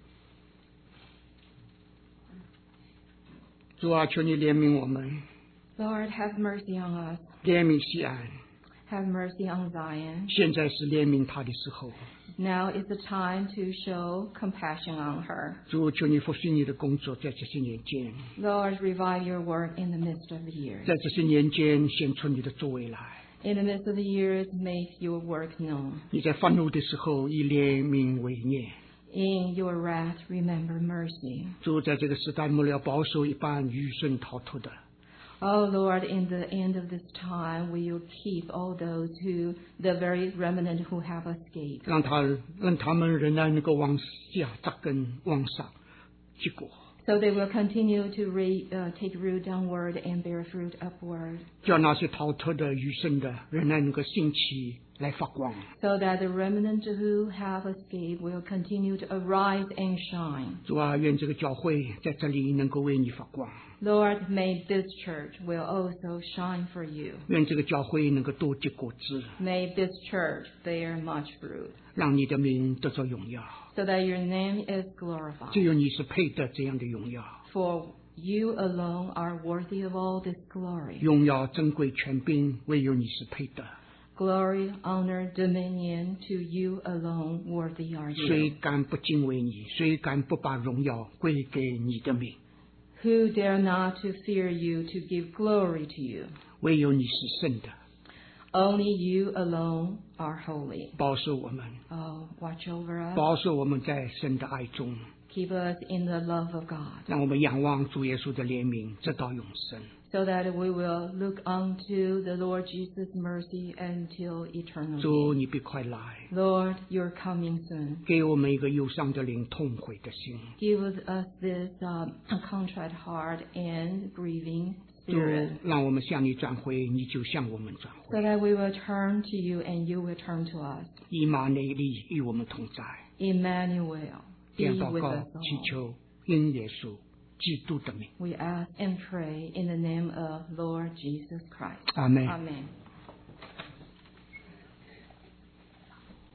S1: 主啊，求你怜悯我们，
S2: Lord, have mercy on us.
S1: 怜悯西安。
S2: Have mercy on Zion.
S1: 现在是怜悯他的时候。
S2: Now is the time to show compassion on her.
S1: 主，求你复兴你的工作，在这些年间，
S2: Lord, revive your work in the midst of the years.
S1: 在这些年间显出你的作为来。
S2: In the midst of the years, make your work known.
S1: 你在愤怒的时候以怜悯为念。
S2: In your wrath, remember mercy.
S1: 主，在这个时代末了，保守一般余生逃脱的。
S2: Oh Lord, in the end of this time, will you keep all those who, the very remnant who have escaped,
S1: 让他让他们仍然能够往下扎根，往上结果，
S2: so they will continue to re, uh, take root downward and bear fruit upward,
S1: 叫那些逃脱的余生的仍然能够兴起来发光。
S2: so that the remnant who have escaped will continue to arise and shine.
S1: 主啊，愿这个教会在这里能够为你发光。
S2: Lord, may this church will also shine for you.
S1: 愿这个教会能够多结果子，
S2: May this church bear much fruit,
S1: 让你的名得着荣耀。
S2: so that your name is glorified.
S1: 只有你是配得这样的荣耀，
S2: For you alone are worthy of all this glory.
S1: 荣耀、珍贵、权柄，唯有你是配得。
S2: Glory, honor, dominion, to you alone worthy are
S1: 谁
S2: you.
S1: 敢不敬畏你？谁敢不把荣耀归给你的名？
S2: Who dare not to fear you, to give glory to you?
S1: 唯有你是圣的，
S2: Only you alone are holy.
S1: 保守我们，
S2: Oh, watch over us.
S1: 保守我们在神的爱中，
S2: Keep us in the love of God,
S1: 让我们仰望主耶稣的怜悯，直到永生。
S2: so that we will look unto the Lord Jesus' mercy until
S1: 主，
S2: eternity.
S1: 你必快来，
S2: Lord, you're coming soon.
S1: 给我们一个忧伤的灵，痛悔的心。
S2: Give us this um, contrite heart and grieving
S1: 主
S2: spirit,
S1: 让我们向你转回，你就向我们转
S2: so
S1: 回。
S2: that we will turn to you and you will turn to us.
S1: 以马内利与我们同在。
S2: Emmanuel,
S1: 这
S2: be
S1: 样祷
S2: with
S1: 告
S2: us
S1: 祈
S2: all.
S1: 求，因耶稣基督的名。
S2: We ask and pray in the name of Lord Jesus Christ.
S1: 阿门。
S2: Amen.